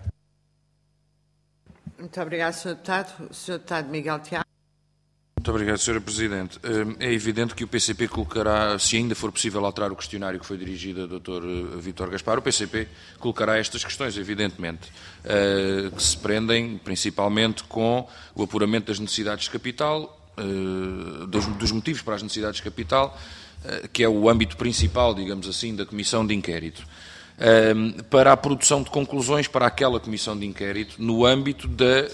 Muito obrigado, senhor Deputado. senhor Deputado Miguel Tiago. Muito obrigado, senhora Presidente. É evidente que o P C P colocará, se ainda for possível alterar o questionário que foi dirigido ao doutor Vítor Gaspar, o P C P colocará estas questões, evidentemente, que se prendem principalmente com o apuramento das necessidades de capital, dos, dos motivos para as necessidades de capital, que é o âmbito principal, digamos assim, da Comissão de Inquérito, para a produção de conclusões para aquela Comissão de Inquérito no âmbito da,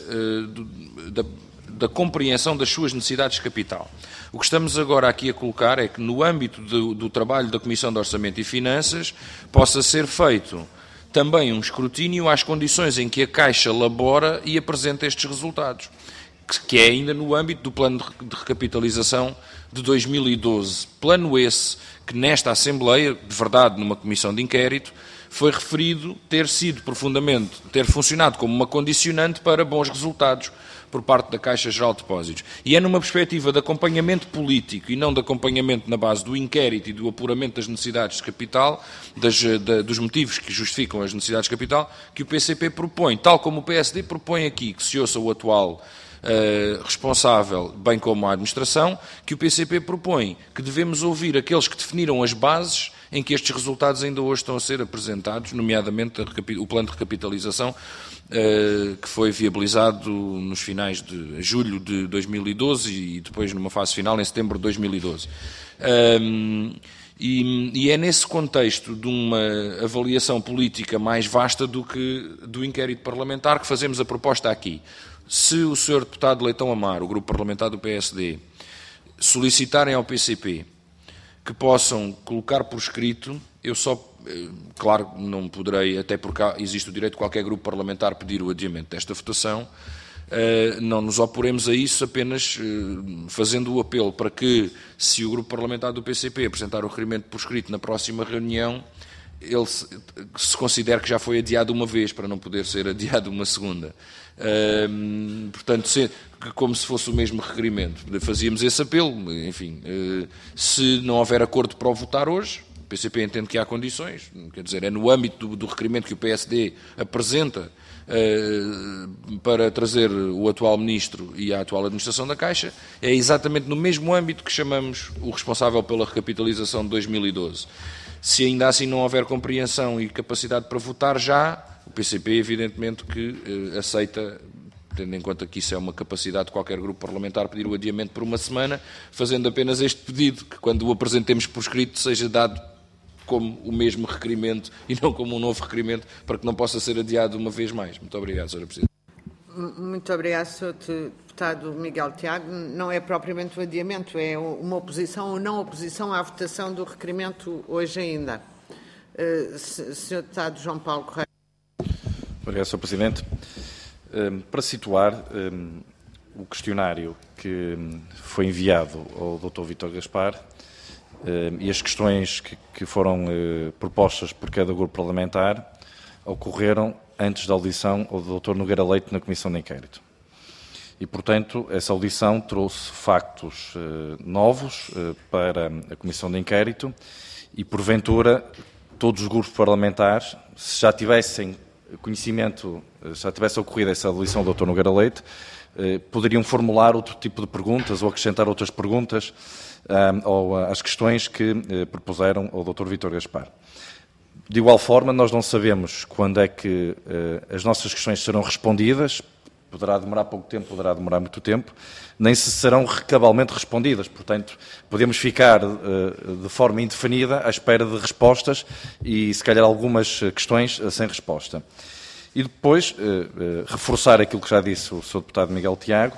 da da compreensão das suas necessidades de capital. O que estamos agora aqui a colocar é que, no âmbito do, do trabalho da Comissão de Orçamento e Finanças, possa ser feito também um escrutínio às condições em que a Caixa labora e apresenta estes resultados, que, que é ainda no âmbito do plano de recapitalização de dois mil e doze. Plano esse que, nesta Assembleia, de verdade, numa Comissão de Inquérito, foi referido ter sido profundamente, ter funcionado como uma condicionante para bons resultados por parte da Caixa Geral de Depósitos. E é numa perspectiva de acompanhamento político e não de acompanhamento na base do inquérito e do apuramento das necessidades de capital, das, da, dos motivos que justificam as necessidades de capital, que o P C P propõe, tal como o P S D propõe aqui, que se ouça o atual Uh, responsável, bem como a administração, que o P C P propõe que devemos ouvir aqueles que definiram as bases em que estes resultados ainda hoje estão a ser apresentados, nomeadamente o plano de recapitalização uh, que foi viabilizado nos finais de julho de dois mil e doze e depois numa fase final em setembro de dois mil e doze. Um, E, e é nesse contexto de uma avaliação política mais vasta do que do inquérito parlamentar que fazemos a proposta aqui. Se o senhor deputado Leitão Amaro, o grupo parlamentar do P S D, solicitarem ao P C P que possam colocar por escrito, eu só, claro, não poderei, até porque existe o direito de qualquer grupo parlamentar pedir o adiamento desta votação, não nos oporemos a isso apenas fazendo o apelo para que, se o grupo parlamentar do P C P apresentar o requerimento por escrito na próxima reunião, ele se, se considere que já foi adiado uma vez, para não poder ser adiado uma segunda. Uh, portanto, se, como se fosse o mesmo requerimento. Fazíamos esse apelo, enfim, uh, se não houver acordo para o votar hoje, o P C P entende que há condições, quer dizer, é no âmbito do, do requerimento que o P S D apresenta uh, para trazer o atual Ministro e a atual Administração da Caixa, é exatamente no mesmo âmbito que chamamos o responsável pela recapitalização de dois mil e doze. Se ainda assim não houver compreensão e capacidade para votar já, o P C P evidentemente que eh, aceita, tendo em conta que isso é uma capacidade de qualquer grupo parlamentar, pedir o adiamento por uma semana, fazendo apenas este pedido, que quando o apresentemos por escrito seja dado como o mesmo requerimento e não como um novo requerimento, para que não possa ser adiado uma vez mais. Muito obrigado, senhora Presidente. Muito obrigado, senhor Deputado Miguel Tiago. Não é propriamente um adiamento, é uma oposição ou não oposição à votação do requerimento hoje ainda. Uh, senhor Deputado João Paulo Correia. Obrigado, senhor Presidente. Um, para situar um, o questionário que foi enviado ao doutor Vítor Gaspar um, e as questões que, que foram uh, propostas por cada grupo parlamentar ocorreram antes da audição ao doutor Nogueira Leite na Comissão de Inquérito. E, portanto, essa audição trouxe factos uh, novos uh, para a Comissão de Inquérito e, porventura, todos os grupos parlamentares, se já tivessem conhecimento, se já tivesse ocorrido essa audição do doutor Nogueira Leite, uh, poderiam formular outro tipo de perguntas ou acrescentar outras perguntas ou às questões que propuseram ao doutor Vítor Gaspar. De igual forma, nós não sabemos quando é que as nossas questões serão respondidas, poderá demorar pouco tempo, poderá demorar muito tempo, nem se serão cabalmente respondidas. Portanto, podemos ficar de forma indefinida à espera de respostas e, se calhar, algumas questões sem resposta. E depois, reforçar aquilo que já disse o senhor deputado Miguel Tiago,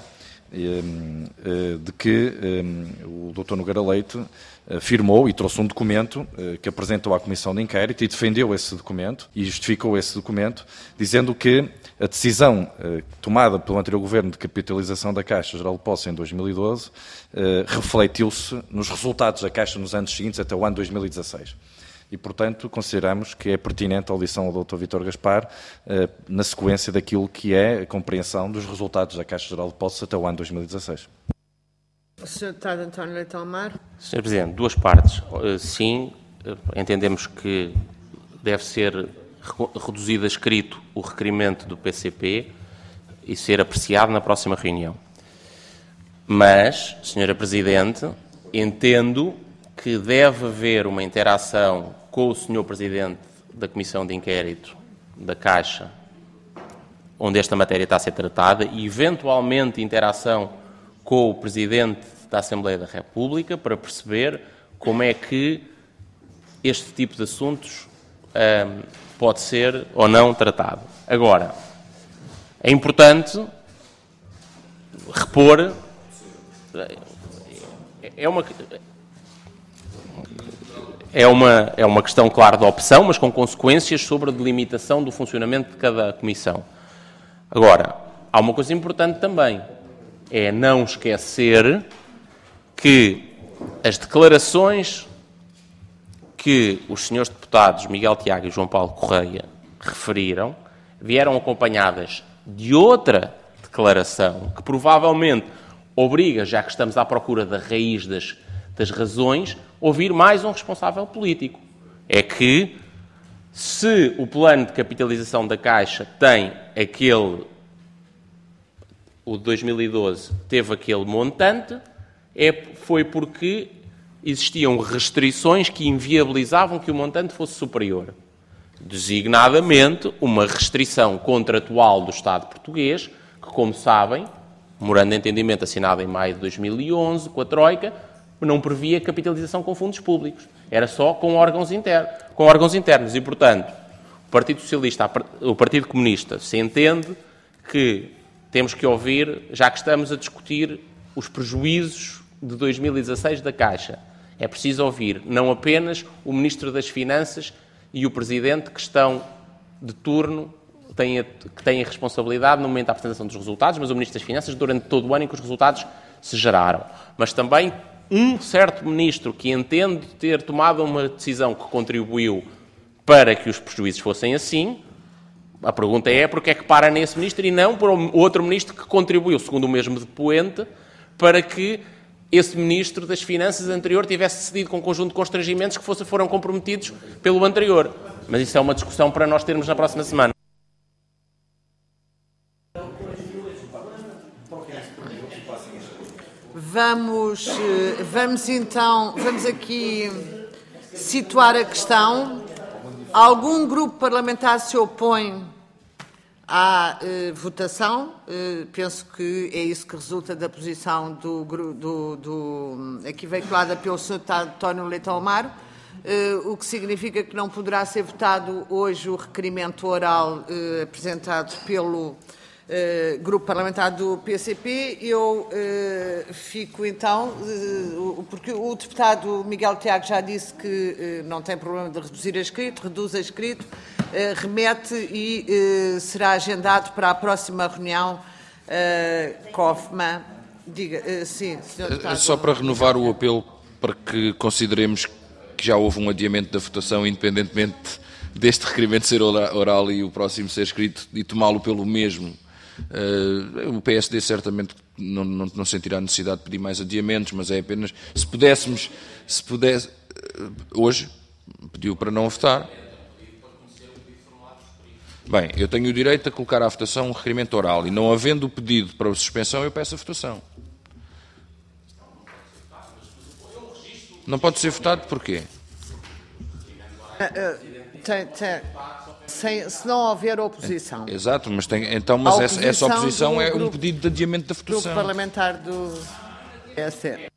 de que o doutor Nogueira Leite firmou e trouxe um documento que apresentou à Comissão de Inquérito e defendeu esse documento e justificou esse documento, dizendo que a decisão tomada pelo anterior Governo de capitalização da Caixa Geral de Depósitos em dois mil e doze refletiu-se nos resultados da Caixa nos anos seguintes até o ano dois mil e dezasseis. E, portanto, consideramos que é pertinente a audição ao doutor Vítor Gaspar na sequência daquilo que é a compreensão dos resultados da Caixa Geral de Depósitos até o ano dois mil e dezasseis. senhor Deputado António Leitão Amaro. senhor Presidente, duas partes. Sim, entendemos que deve ser reduzido a escrito o requerimento do P C P e ser apreciado na próxima reunião. Mas, senhora Presidente, entendo que deve haver uma interação com o senhor Presidente da Comissão de Inquérito da Caixa, onde esta matéria está a ser tratada, e eventualmente interação com o Presidente da Assembleia da República para perceber como é que este tipo de assuntos hum, pode ser ou não tratado. Agora, é importante repor, é uma, é uma, é uma questão, claro, de opção, mas com consequências sobre a delimitação do funcionamento de cada comissão. Agora, há uma coisa importante também, é não esquecer que as declarações que os senhores deputados Miguel Tiago e João Paulo Correia referiram vieram acompanhadas de outra declaração que provavelmente obriga, já que estamos à procura da raiz das, das razões, ouvir mais um responsável político. É que, se o plano de capitalização da Caixa tem aquele, o de dois mil e doze, teve aquele montante, é, foi porque existiam restrições que inviabilizavam que o montante fosse superior. Designadamente, uma restrição contratual do Estado português, que, como sabem, memorando de entendimento assinado em maio de dois mil e onze com a Troika, não previa capitalização com fundos públicos. Era só com órgãos internos. Com órgãos internos. E, portanto, o Partido Socialista, o Partido Comunista, se entende que temos que ouvir, já que estamos a discutir os prejuízos de dois mil e dezasseis da Caixa, é preciso ouvir não apenas o Ministro das Finanças e o Presidente, que estão de turno, têm a, que têm a responsabilidade no momento da apresentação dos resultados, mas o Ministro das Finanças durante todo o ano em que os resultados se geraram. Mas também um certo Ministro que entende ter tomado uma decisão que contribuiu para que os prejuízos fossem assim. A pergunta é porque é que para nesse Ministro e não para o outro Ministro que contribuiu, segundo o mesmo depoente, para que esse Ministro das Finanças anterior tivesse cedido com um conjunto de constrangimentos que fosse, foram comprometidos pelo anterior. Mas isso é uma discussão para nós termos na próxima semana. Vamos, vamos então, vamos aqui situar a questão. Algum grupo parlamentar se opõe à eh, votação? Eh, penso que é isso que resulta da posição do, do, do aqui veiculada pelo senhor Deputado António Leitão Amaro, eh, o que significa que não poderá ser votado hoje o requerimento oral eh, apresentado pelo Uh, grupo parlamentar do P C P. Eu uh, fico então, uh, porque o deputado Miguel Tiago já disse que uh, não tem problema de reduzir a escrito, reduz a escrito, uh, remete e uh, será agendado para a próxima reunião. Uh, Kaufmann, diga, uh, sim, senhor deputado. Só para renovar o apelo para que consideremos que já houve um adiamento da votação, independentemente deste requerimento ser oral e o próximo ser escrito, e tomá-lo pelo mesmo. Uh, o P S D certamente não, não, não sentirá a necessidade de pedir mais adiamentos, mas é apenas, se pudéssemos, se pudesse, uh, hoje, pediu para não votar. Bem, eu tenho o direito a colocar à votação um requerimento oral e, não havendo o pedido para a suspensão, eu peço a votação. Não pode ser votado porquê? Uh, uh, tem, tem, sem, se não houver oposição. Exato, mas tem, então, mas essa, essa oposição é grupo, um pedido de adiamento da votação. Grupo parlamentar do P S D.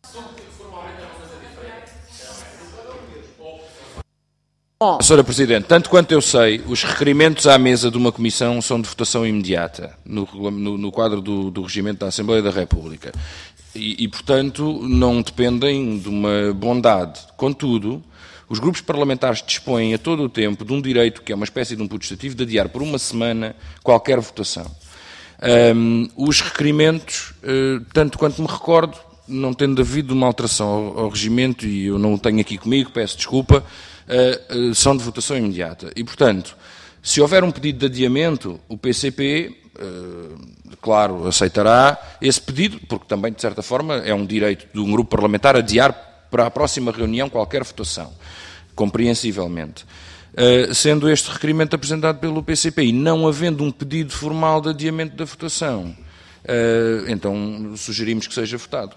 Bom. senhora Presidente, tanto quanto eu sei, os requerimentos à mesa de uma comissão são de votação imediata, no, no, no quadro do, do regimento da Assembleia da República. E, e, portanto, não dependem de uma bondade. Contudo, os grupos parlamentares dispõem a todo o tempo de um direito, que é uma espécie de um putestativo, de adiar por uma semana qualquer votação. Um, os requerimentos, uh, tanto quanto me recordo, não tendo havido uma alteração ao, ao regimento, e eu não o tenho aqui comigo, peço desculpa, uh, uh, são de votação imediata. E, portanto, se houver um pedido de adiamento, o P C P, uh, claro, aceitará esse pedido, porque também, de certa forma, é um direito de um grupo parlamentar adiar para a próxima reunião qualquer votação, compreensivelmente. Uh, sendo este requerimento apresentado pelo P C P e não havendo um pedido formal de adiamento da votação, uh, então sugerimos que seja votado.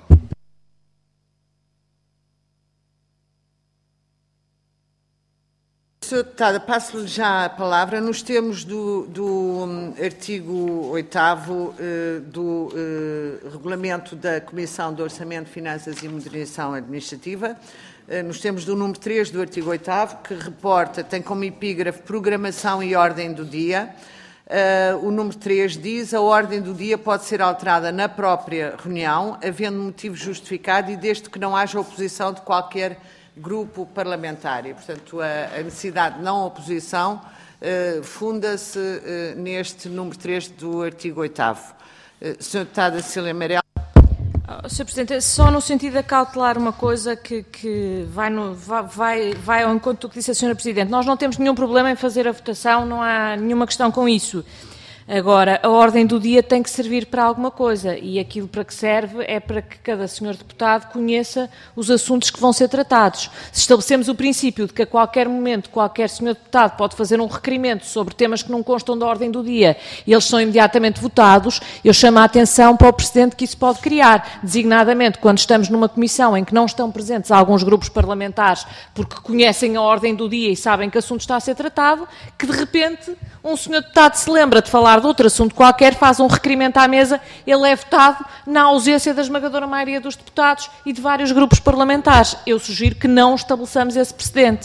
senhor Deputada, passo-lhe já a palavra. Nos termos do, do um, artigo oitavo uh, do uh, Regulamento da Comissão de Orçamento, Finanças e Modernização Administrativa, uh, nos termos do número três do artigo oitavo, que reporta, tem como epígrafe programação e ordem do dia. Uh, o número três diz: a ordem do dia pode ser alterada na própria reunião, havendo motivo justificado e desde que não haja oposição de qualquer grupo parlamentar. E, portanto, a, a necessidade de não oposição uh, funda-se uh, neste número três do artigo oitavo. Uh, senhora Deputada Cecília Amarelo. senhor Presidente, só no sentido de acautelar uma coisa que, que vai, no, vai, vai ao encontro do que disse a senhora Presidente. Nós não temos nenhum problema em fazer a votação, não há nenhuma questão com isso. Agora, a ordem do dia tem que servir para alguma coisa e aquilo para que serve é para que cada senhor deputado conheça os assuntos que vão ser tratados. Se estabelecemos o princípio de que a qualquer momento qualquer senhor deputado pode fazer um requerimento sobre temas que não constam da ordem do dia e eles são imediatamente votados, eu chamo a atenção para o precedente que isso pode criar, designadamente quando estamos numa comissão em que não estão presentes alguns grupos parlamentares porque conhecem a ordem do dia e sabem que o assunto está a ser tratado, que de repente um senhor deputado se lembra de falar de outro assunto qualquer, faz um requerimento à mesa, ele é votado na ausência da esmagadora maioria dos deputados e de vários grupos parlamentares. Eu sugiro que não estabeleçamos esse precedente.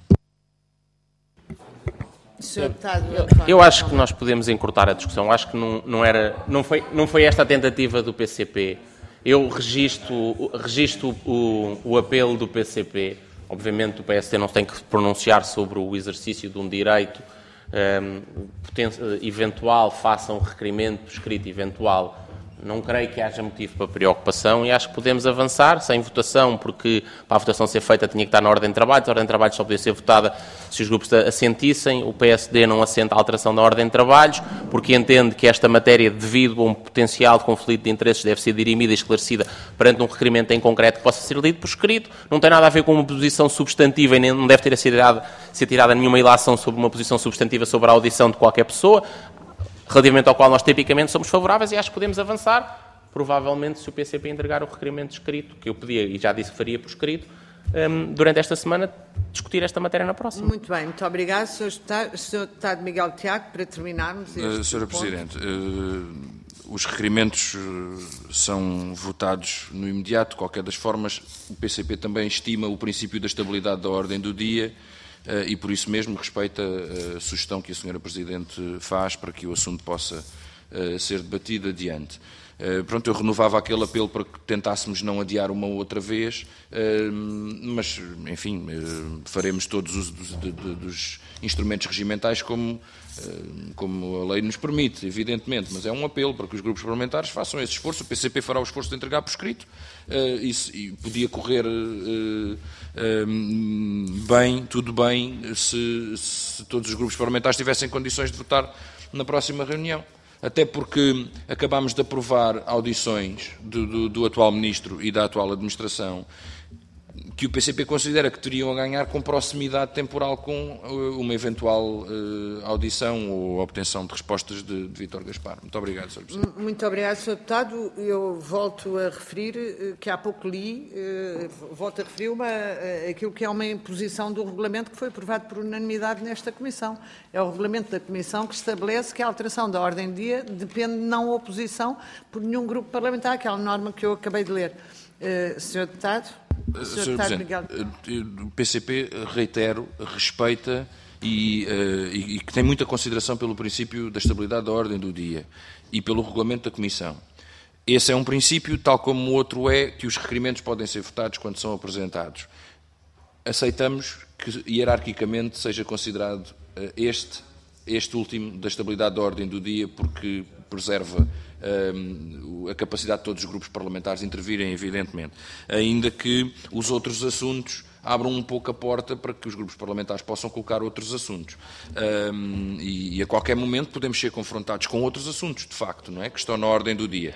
Eu, eu acho que nós podemos encurtar a discussão. Acho que não, não, era, não, foi, não foi esta a tentativa do P C P. Eu registro, registro o, o apelo do P C P. Obviamente o P S D não tem que pronunciar sobre o exercício de um direito Um, eventual, faça um requerimento escrito eventual. Não creio que haja motivo para preocupação e acho que podemos avançar sem votação, porque para a votação ser feita tinha que estar na ordem de trabalho, a ordem de trabalho só podia ser votada se os grupos assentissem. O P S D não assenta a alteração da ordem de trabalhos, porque entende que esta matéria, devido a um potencial de conflito de interesses, deve ser dirimida e esclarecida perante um requerimento em concreto que possa ser lido por escrito. Não tem nada a ver com uma posição substantiva e nem, não deve ter sido tirada, ser tirada nenhuma ilação sobre uma posição substantiva sobre a audição de qualquer pessoa, relativamente ao qual nós tipicamente somos favoráveis, e acho que podemos avançar, provavelmente, se o P C P entregar o requerimento escrito, que eu podia, e já disse que faria por escrito, um, durante esta semana, discutir esta matéria na próxima. Muito bem, muito obrigado. senhor Deputado, senhor Deputado Miguel Tiago, para terminarmos este uh, Senhora ponto. Presidente, uh, os requerimentos uh, são votados no imediato. De qualquer das formas, o P C P também estima o princípio da estabilidade da ordem do dia, Uh, e por isso mesmo respeita a sugestão que a senhora Presidente faz para que o assunto possa uh, ser debatido adiante. Uh, pronto, eu renovava aquele apelo para que tentássemos não adiar uma outra vez, uh, mas, enfim, uh, faremos todos os dos, de, de, dos instrumentos regimentais como, uh, como a lei nos permite, evidentemente, mas é um apelo para que os grupos parlamentares façam esse esforço. O P C P fará o esforço de entregar por escrito, uh, e, e podia correr uh, uh, bem, tudo bem, se, se todos os grupos parlamentares tivessem condições de votar na próxima reunião. Até porque acabámos de aprovar audições do, do, do atual Ministro e da atual Administração que o P C P considera que teriam a ganhar com proximidade temporal com uma eventual uh, audição ou obtenção de respostas de, de Vítor Gaspar. Muito obrigado, senhor Presidente. Muito obrigado, senhor Deputado. Eu volto a referir, que há pouco li, uh, volto a referir uma, uh, aquilo que é uma imposição do regulamento que foi aprovado por unanimidade nesta Comissão. É o regulamento da Comissão que estabelece que a alteração da ordem do dia depende de não oposição por nenhum grupo parlamentar, aquela norma que eu acabei de ler. Uh, senhor Deputado? senhor Presidente, o P C P, reitero, respeita e, uh, e, e que tem muita consideração pelo princípio da estabilidade da ordem do dia e pelo regulamento da Comissão. Esse é um princípio, tal como o outro é que os requerimentos podem ser votados quando são apresentados. Aceitamos que hierarquicamente seja considerado uh, este, este último da estabilidade da ordem do dia, porque preserva a capacidade de todos os grupos parlamentares intervirem, evidentemente, ainda que os outros assuntos abram um pouco a porta para que os grupos parlamentares possam colocar outros assuntos. Um, e, e a qualquer momento podemos ser confrontados com outros assuntos, de facto, não é? Que estão na ordem do dia.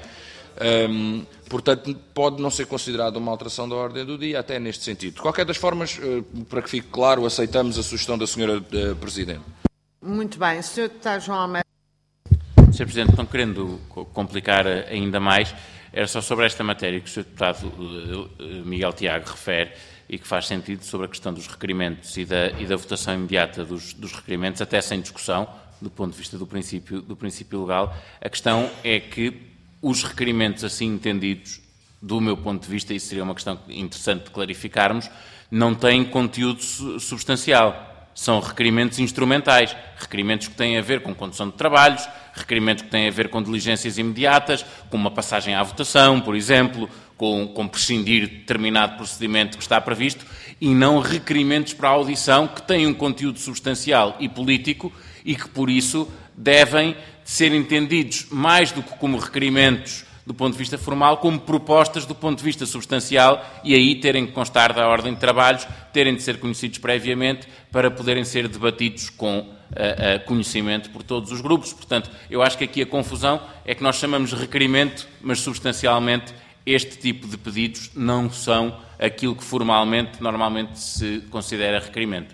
Um, portanto, pode não ser considerada uma alteração da ordem do dia, até neste sentido. De qualquer das formas, uh, para que fique claro, aceitamos a sugestão da senhora uh, Presidente. Muito bem. senhor Deputado João Almeida. senhor Presidente, não querendo complicar ainda mais, era só sobre esta matéria que o senhor Deputado Miguel Tiago refere e que faz sentido sobre a questão dos requerimentos e da, e da votação imediata dos, dos requerimentos, até sem discussão, do ponto de vista do princípio, do princípio legal. A questão é que os requerimentos assim entendidos, do meu ponto de vista, e seria uma questão interessante de clarificarmos, não têm conteúdo substancial. São requerimentos instrumentais, requerimentos que têm a ver com condução de trabalhos, requerimentos que têm a ver com diligências imediatas, com uma passagem à votação, por exemplo, com, com prescindir de determinado procedimento que está previsto, e não requerimentos para a audição que têm um conteúdo substancial e político e que, por isso, devem ser entendidos mais do que como requerimentos do ponto de vista formal, como propostas do ponto de vista substancial, e aí terem que constar da ordem de trabalhos, terem de ser conhecidos previamente para poderem ser debatidos com uh, uh, conhecimento por todos os grupos. Portanto, eu acho que aqui a confusão é que nós chamamos de requerimento, mas substancialmente este tipo de pedidos não são aquilo que formalmente, normalmente se considera requerimento.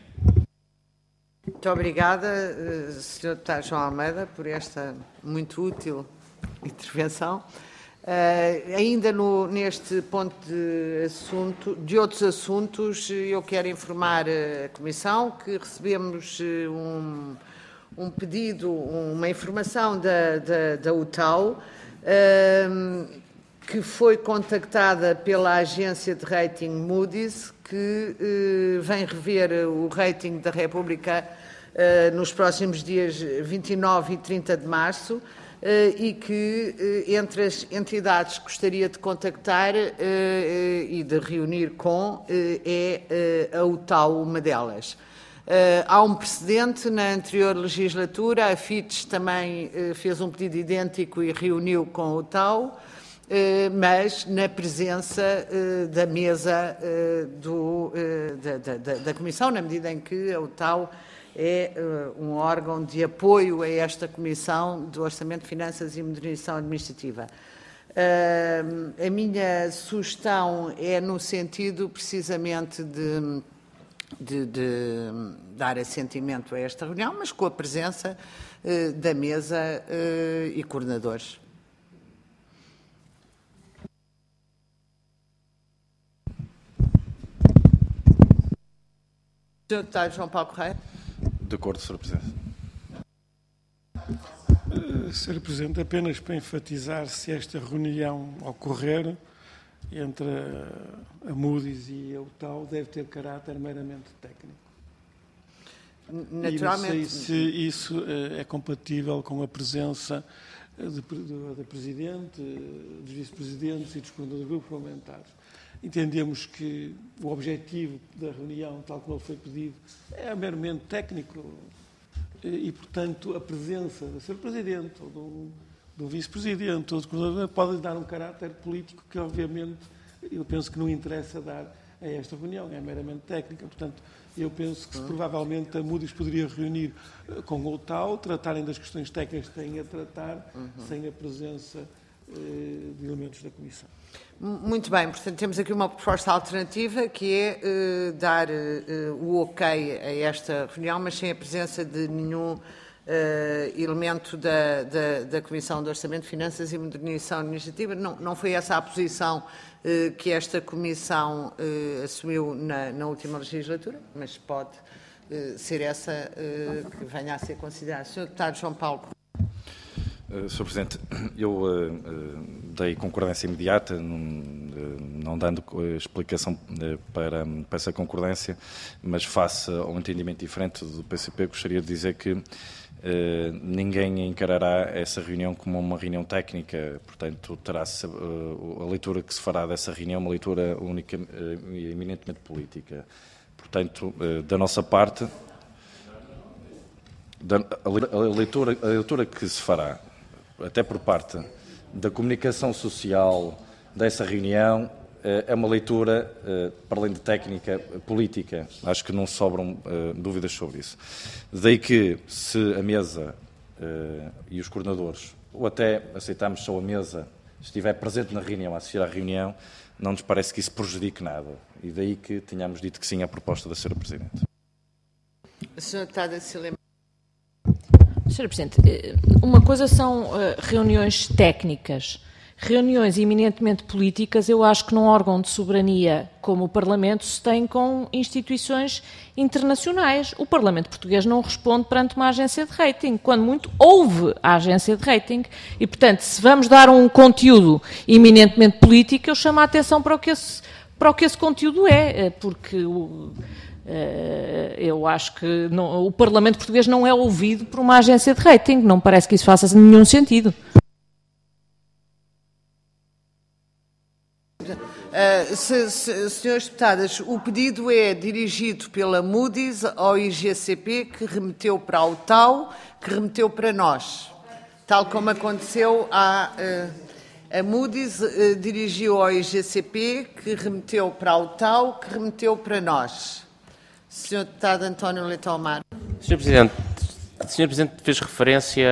Muito obrigada, senhor Deputado João Almeida, por esta muito útil intervenção. Uh, ainda no, neste ponto de, assunto, de outros assuntos, eu quero informar a Comissão que recebemos um, um pedido, uma informação da, da, da U T A U, uh, que foi contactada pela agência de rating Moody's, que uh, vem rever o rating da República uh, nos próximos dias vinte e nove e trinta de março, Uh, e que, uh, entre as entidades que gostaria de contactar uh, uh, e de reunir com, uh, é uh, a U T A U uma delas. Uh, há um precedente, na anterior legislatura, a Fitch também uh, fez um pedido idêntico e reuniu com a U T A U, uh, mas na presença uh, da mesa uh, do, uh, da, da, da Comissão, na medida em que a U T A U é uh, um órgão de apoio a esta Comissão do Orçamento, Finanças e Modernização Administrativa. Uh, a minha sugestão é no sentido, precisamente, de, de, de dar assentimento a esta reunião, mas com a presença uh, da mesa uh, e coordenadores. senhor Deputado João Paulo Correia. De acordo, senhor Presidente. senhor Presidente, apenas para enfatizar, se esta reunião ocorrer entre a Moody's e a U T A U, deve ter caráter meramente técnico. Naturalmente. E não sei se isso é compatível com a presença da Presidente, dos Vice-Presidentes e dos coordenadores dos grupos parlamentares. Entendemos que o objetivo da reunião, tal como ele foi pedido, é meramente técnico e, portanto, a presença do senhor Presidente ou do, do Vice-Presidente ou do coordenador pode dar um caráter político que, obviamente, eu penso que não interessa dar a esta reunião, é meramente técnica. Portanto, eu penso que provavelmente a Moody's poderia reunir com o U T A U, tratarem das questões técnicas que têm a tratar, uhum. sem a presença de elementos da Comissão. Muito bem, portanto temos aqui uma proposta alternativa que é uh, dar uh, o ok a esta reunião, mas sem a presença de nenhum uh, elemento da, da, da Comissão de Orçamento, Finanças e Modernização Administrativa. Não, não foi essa a posição uh, que esta Comissão uh, assumiu na, na última legislatura, mas pode uh, ser essa uh, que venha a ser considerada. senhor Deputado João Paulo. Uh, senhor Presidente, eu uh, uh, dei concordância imediata, não, uh, não dando uh, explicação uh, para, para essa concordância, mas face ao entendimento diferente do P C P, gostaria de dizer que uh, ninguém encarará essa reunião como uma reunião técnica, portanto, terá uh, a leitura que se fará dessa reunião uma leitura única uh, e eminentemente política. Portanto, uh, da nossa parte, da, a, a, leitura, a leitura que se fará até por parte da comunicação social dessa reunião, é uma leitura, para além de técnica, política. Acho que não sobram dúvidas sobre isso. Daí que, se a mesa e os coordenadores, ou até aceitamos só a mesa, estiver presente na reunião, a assistir à reunião, não nos parece que isso prejudique nada. E daí que tenhamos dito que sim à proposta da senhora Presidente. senhora Deputada Cília. senhora Presidente, uma coisa são uh, reuniões técnicas. Reuniões eminentemente políticas, eu acho que num órgão de soberania como o Parlamento se tem com instituições internacionais. O Parlamento português não responde perante uma agência de rating, quando muito houve a agência de rating. E, portanto, se vamos dar um conteúdo eminentemente político, eu chamo a atenção para o que esse, para o que esse conteúdo é, porque o... Uh, eu acho que não, o Parlamento português não é ouvido por uma agência de rating. Não me parece que isso faça nenhum sentido. Uh, se, se, senhores deputadas, o pedido é dirigido pela Moody's ao I G C P, que remeteu para a U T A U, que remeteu para nós. Tal como aconteceu à... Uh, a Moody's uh, dirigiu ao I G C P, que remeteu para a U T A U, que remeteu para nós. senhor Deputado António Leitão Amaro. senhor Presidente, o senhor Presidente fez referência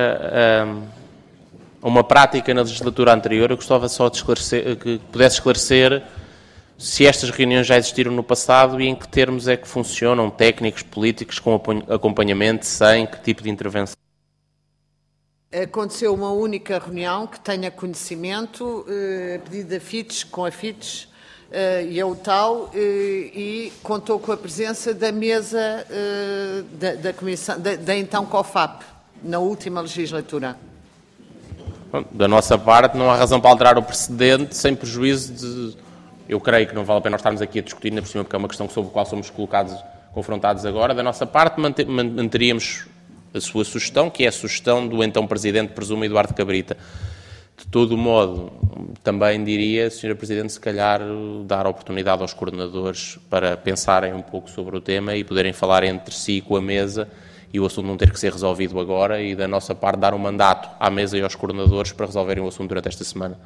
a uma prática na legislatura anterior. Eu gostava só de esclarecer, que pudesse esclarecer se estas reuniões já existiram no passado e em que termos é que funcionam, técnicos, políticos, com acompanhamento, sem, que tipo de intervenção. Aconteceu uma única reunião que tenha conhecimento, a pedido da Fitch, com a Fitch, Uh, e a U T A U, uh, e contou com a presença da mesa uh, da, da, comissão, da, da então COFAP, na última legislatura. Bom, da nossa parte, não há razão para alterar o precedente, sem prejuízo de... Eu creio que não vale a pena nós estarmos aqui a discutir, ainda por cima, porque é uma questão sobre a qual somos colocados, confrontados agora. Da nossa parte, manteríamos a sua sugestão, que é a sugestão do então Presidente, presumo, Eduardo Cabrita. De todo modo, também diria, senhora Presidente, se calhar dar a oportunidade aos coordenadores para pensarem um pouco sobre o tema e poderem falar entre si com a mesa e o assunto não ter que ser resolvido agora, e da nossa parte dar um mandato à mesa e aos coordenadores para resolverem o assunto durante esta semana.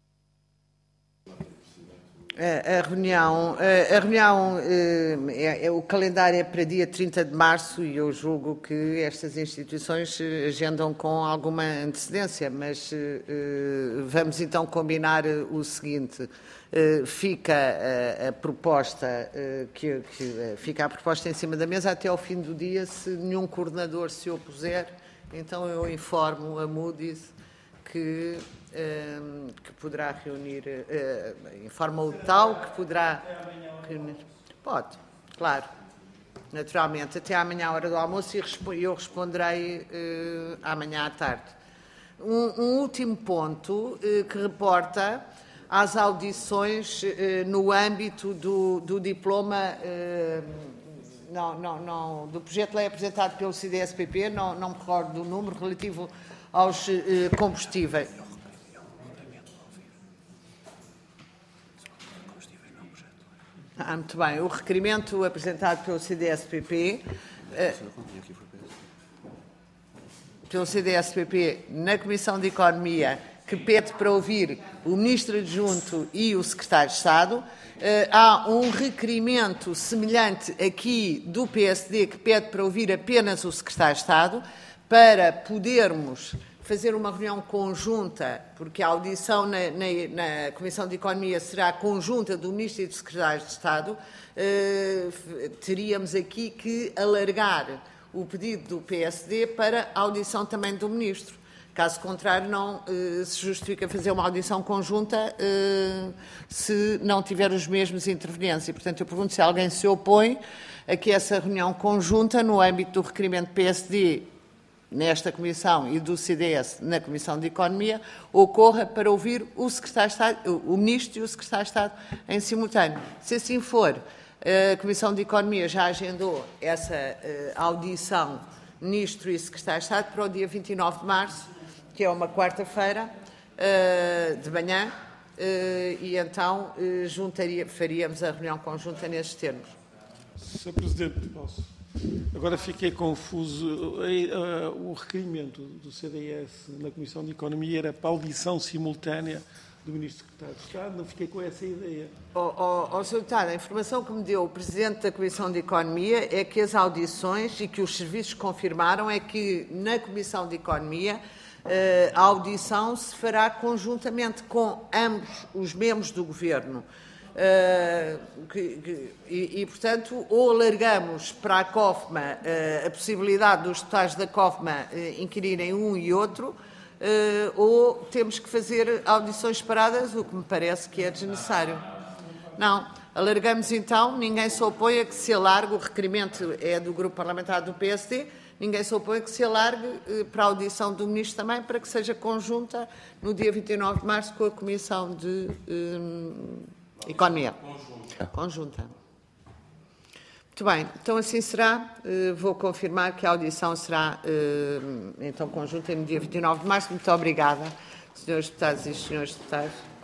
A, a reunião, a, a reunião é, é, o calendário é para dia trinta de março e eu julgo que estas instituições agendam com alguma antecedência, mas uh, vamos então combinar o seguinte: uh, fica a, a proposta uh, que, que uh, fica a proposta em cima da mesa até ao fim do dia. Se nenhum coordenador se opuser, então eu informo a Moody's que que poderá reunir, uh, informa o tal que poderá reunir. Pode, claro, naturalmente, até amanhã à hora do almoço, e eu responderei uh, amanhã à tarde. Um, um último ponto uh, que reporta às audições uh, no âmbito do, do diploma, uh, não, não, não, do projeto de lei apresentado pelo C D S P P, não, não me recordo do número, relativo aos uh, combustíveis. Ah, muito bem. O requerimento apresentado pelo C D S P P, eh, pelo C D S P P na Comissão de Economia, que pede para ouvir o Ministro Adjunto e o Secretário de Estado. Eh, há um requerimento semelhante aqui do P S D que pede para ouvir apenas o Secretário de Estado, para podermos fazer uma reunião conjunta, porque a audição na, na, na Comissão de Economia será conjunta do Ministro e do Secretário de Estado, eh, teríamos aqui que alargar o pedido do P S D para a audição também do Ministro. Caso contrário, não eh, se justifica fazer uma audição conjunta eh, se não tiver os mesmos intervenientes. E, portanto, eu pergunto se alguém se opõe a que essa reunião conjunta, no âmbito do requerimento P S D, nesta Comissão, e do C D S na Comissão de Economia, ocorra para ouvir o Secretário de Estado, o Ministro e o Secretário de Estado em simultâneo. Se assim for, a Comissão de Economia já agendou essa uh, audição Ministro e Secretário de Estado para o dia vinte e nove de março, que é uma quarta-feira, uh, de manhã, uh, e então uh, juntaria, faríamos a reunião conjunta nesses termos. senhor Presidente, posso? Agora fiquei confuso. O requerimento do C D S na Comissão de Economia era para audição simultânea do Ministro Secretário de Estado. Não fiquei com essa ideia. Oh, oh, oh, senhor Deputado, a informação que me deu o Presidente da Comissão de Economia é que as audições, e que os serviços confirmaram, é que na Comissão de Economia a audição se fará conjuntamente com ambos os membros do Governo. Uh, que, que, e, e, portanto, ou alargamos para a COFMA uh, a possibilidade dos deputados da COFMA uh, inquirirem um e outro, uh, ou temos que fazer audições separadas, o que me parece que é desnecessário. Não, alargamos então, ninguém se opõe a que se alargue, o requerimento é do Grupo Parlamentar do P S D, ninguém se opõe a que se alargue uh, para a audição do Ministro também, para que seja conjunta no dia vinte e nove de março com a Comissão de uh, Economia. Conjunta. Conjunta. Muito bem, então assim será. Uh, vou confirmar que a audição será uh, então conjunta no dia vinte e nove de março. Muito obrigada, senhores deputados e senhores deputados.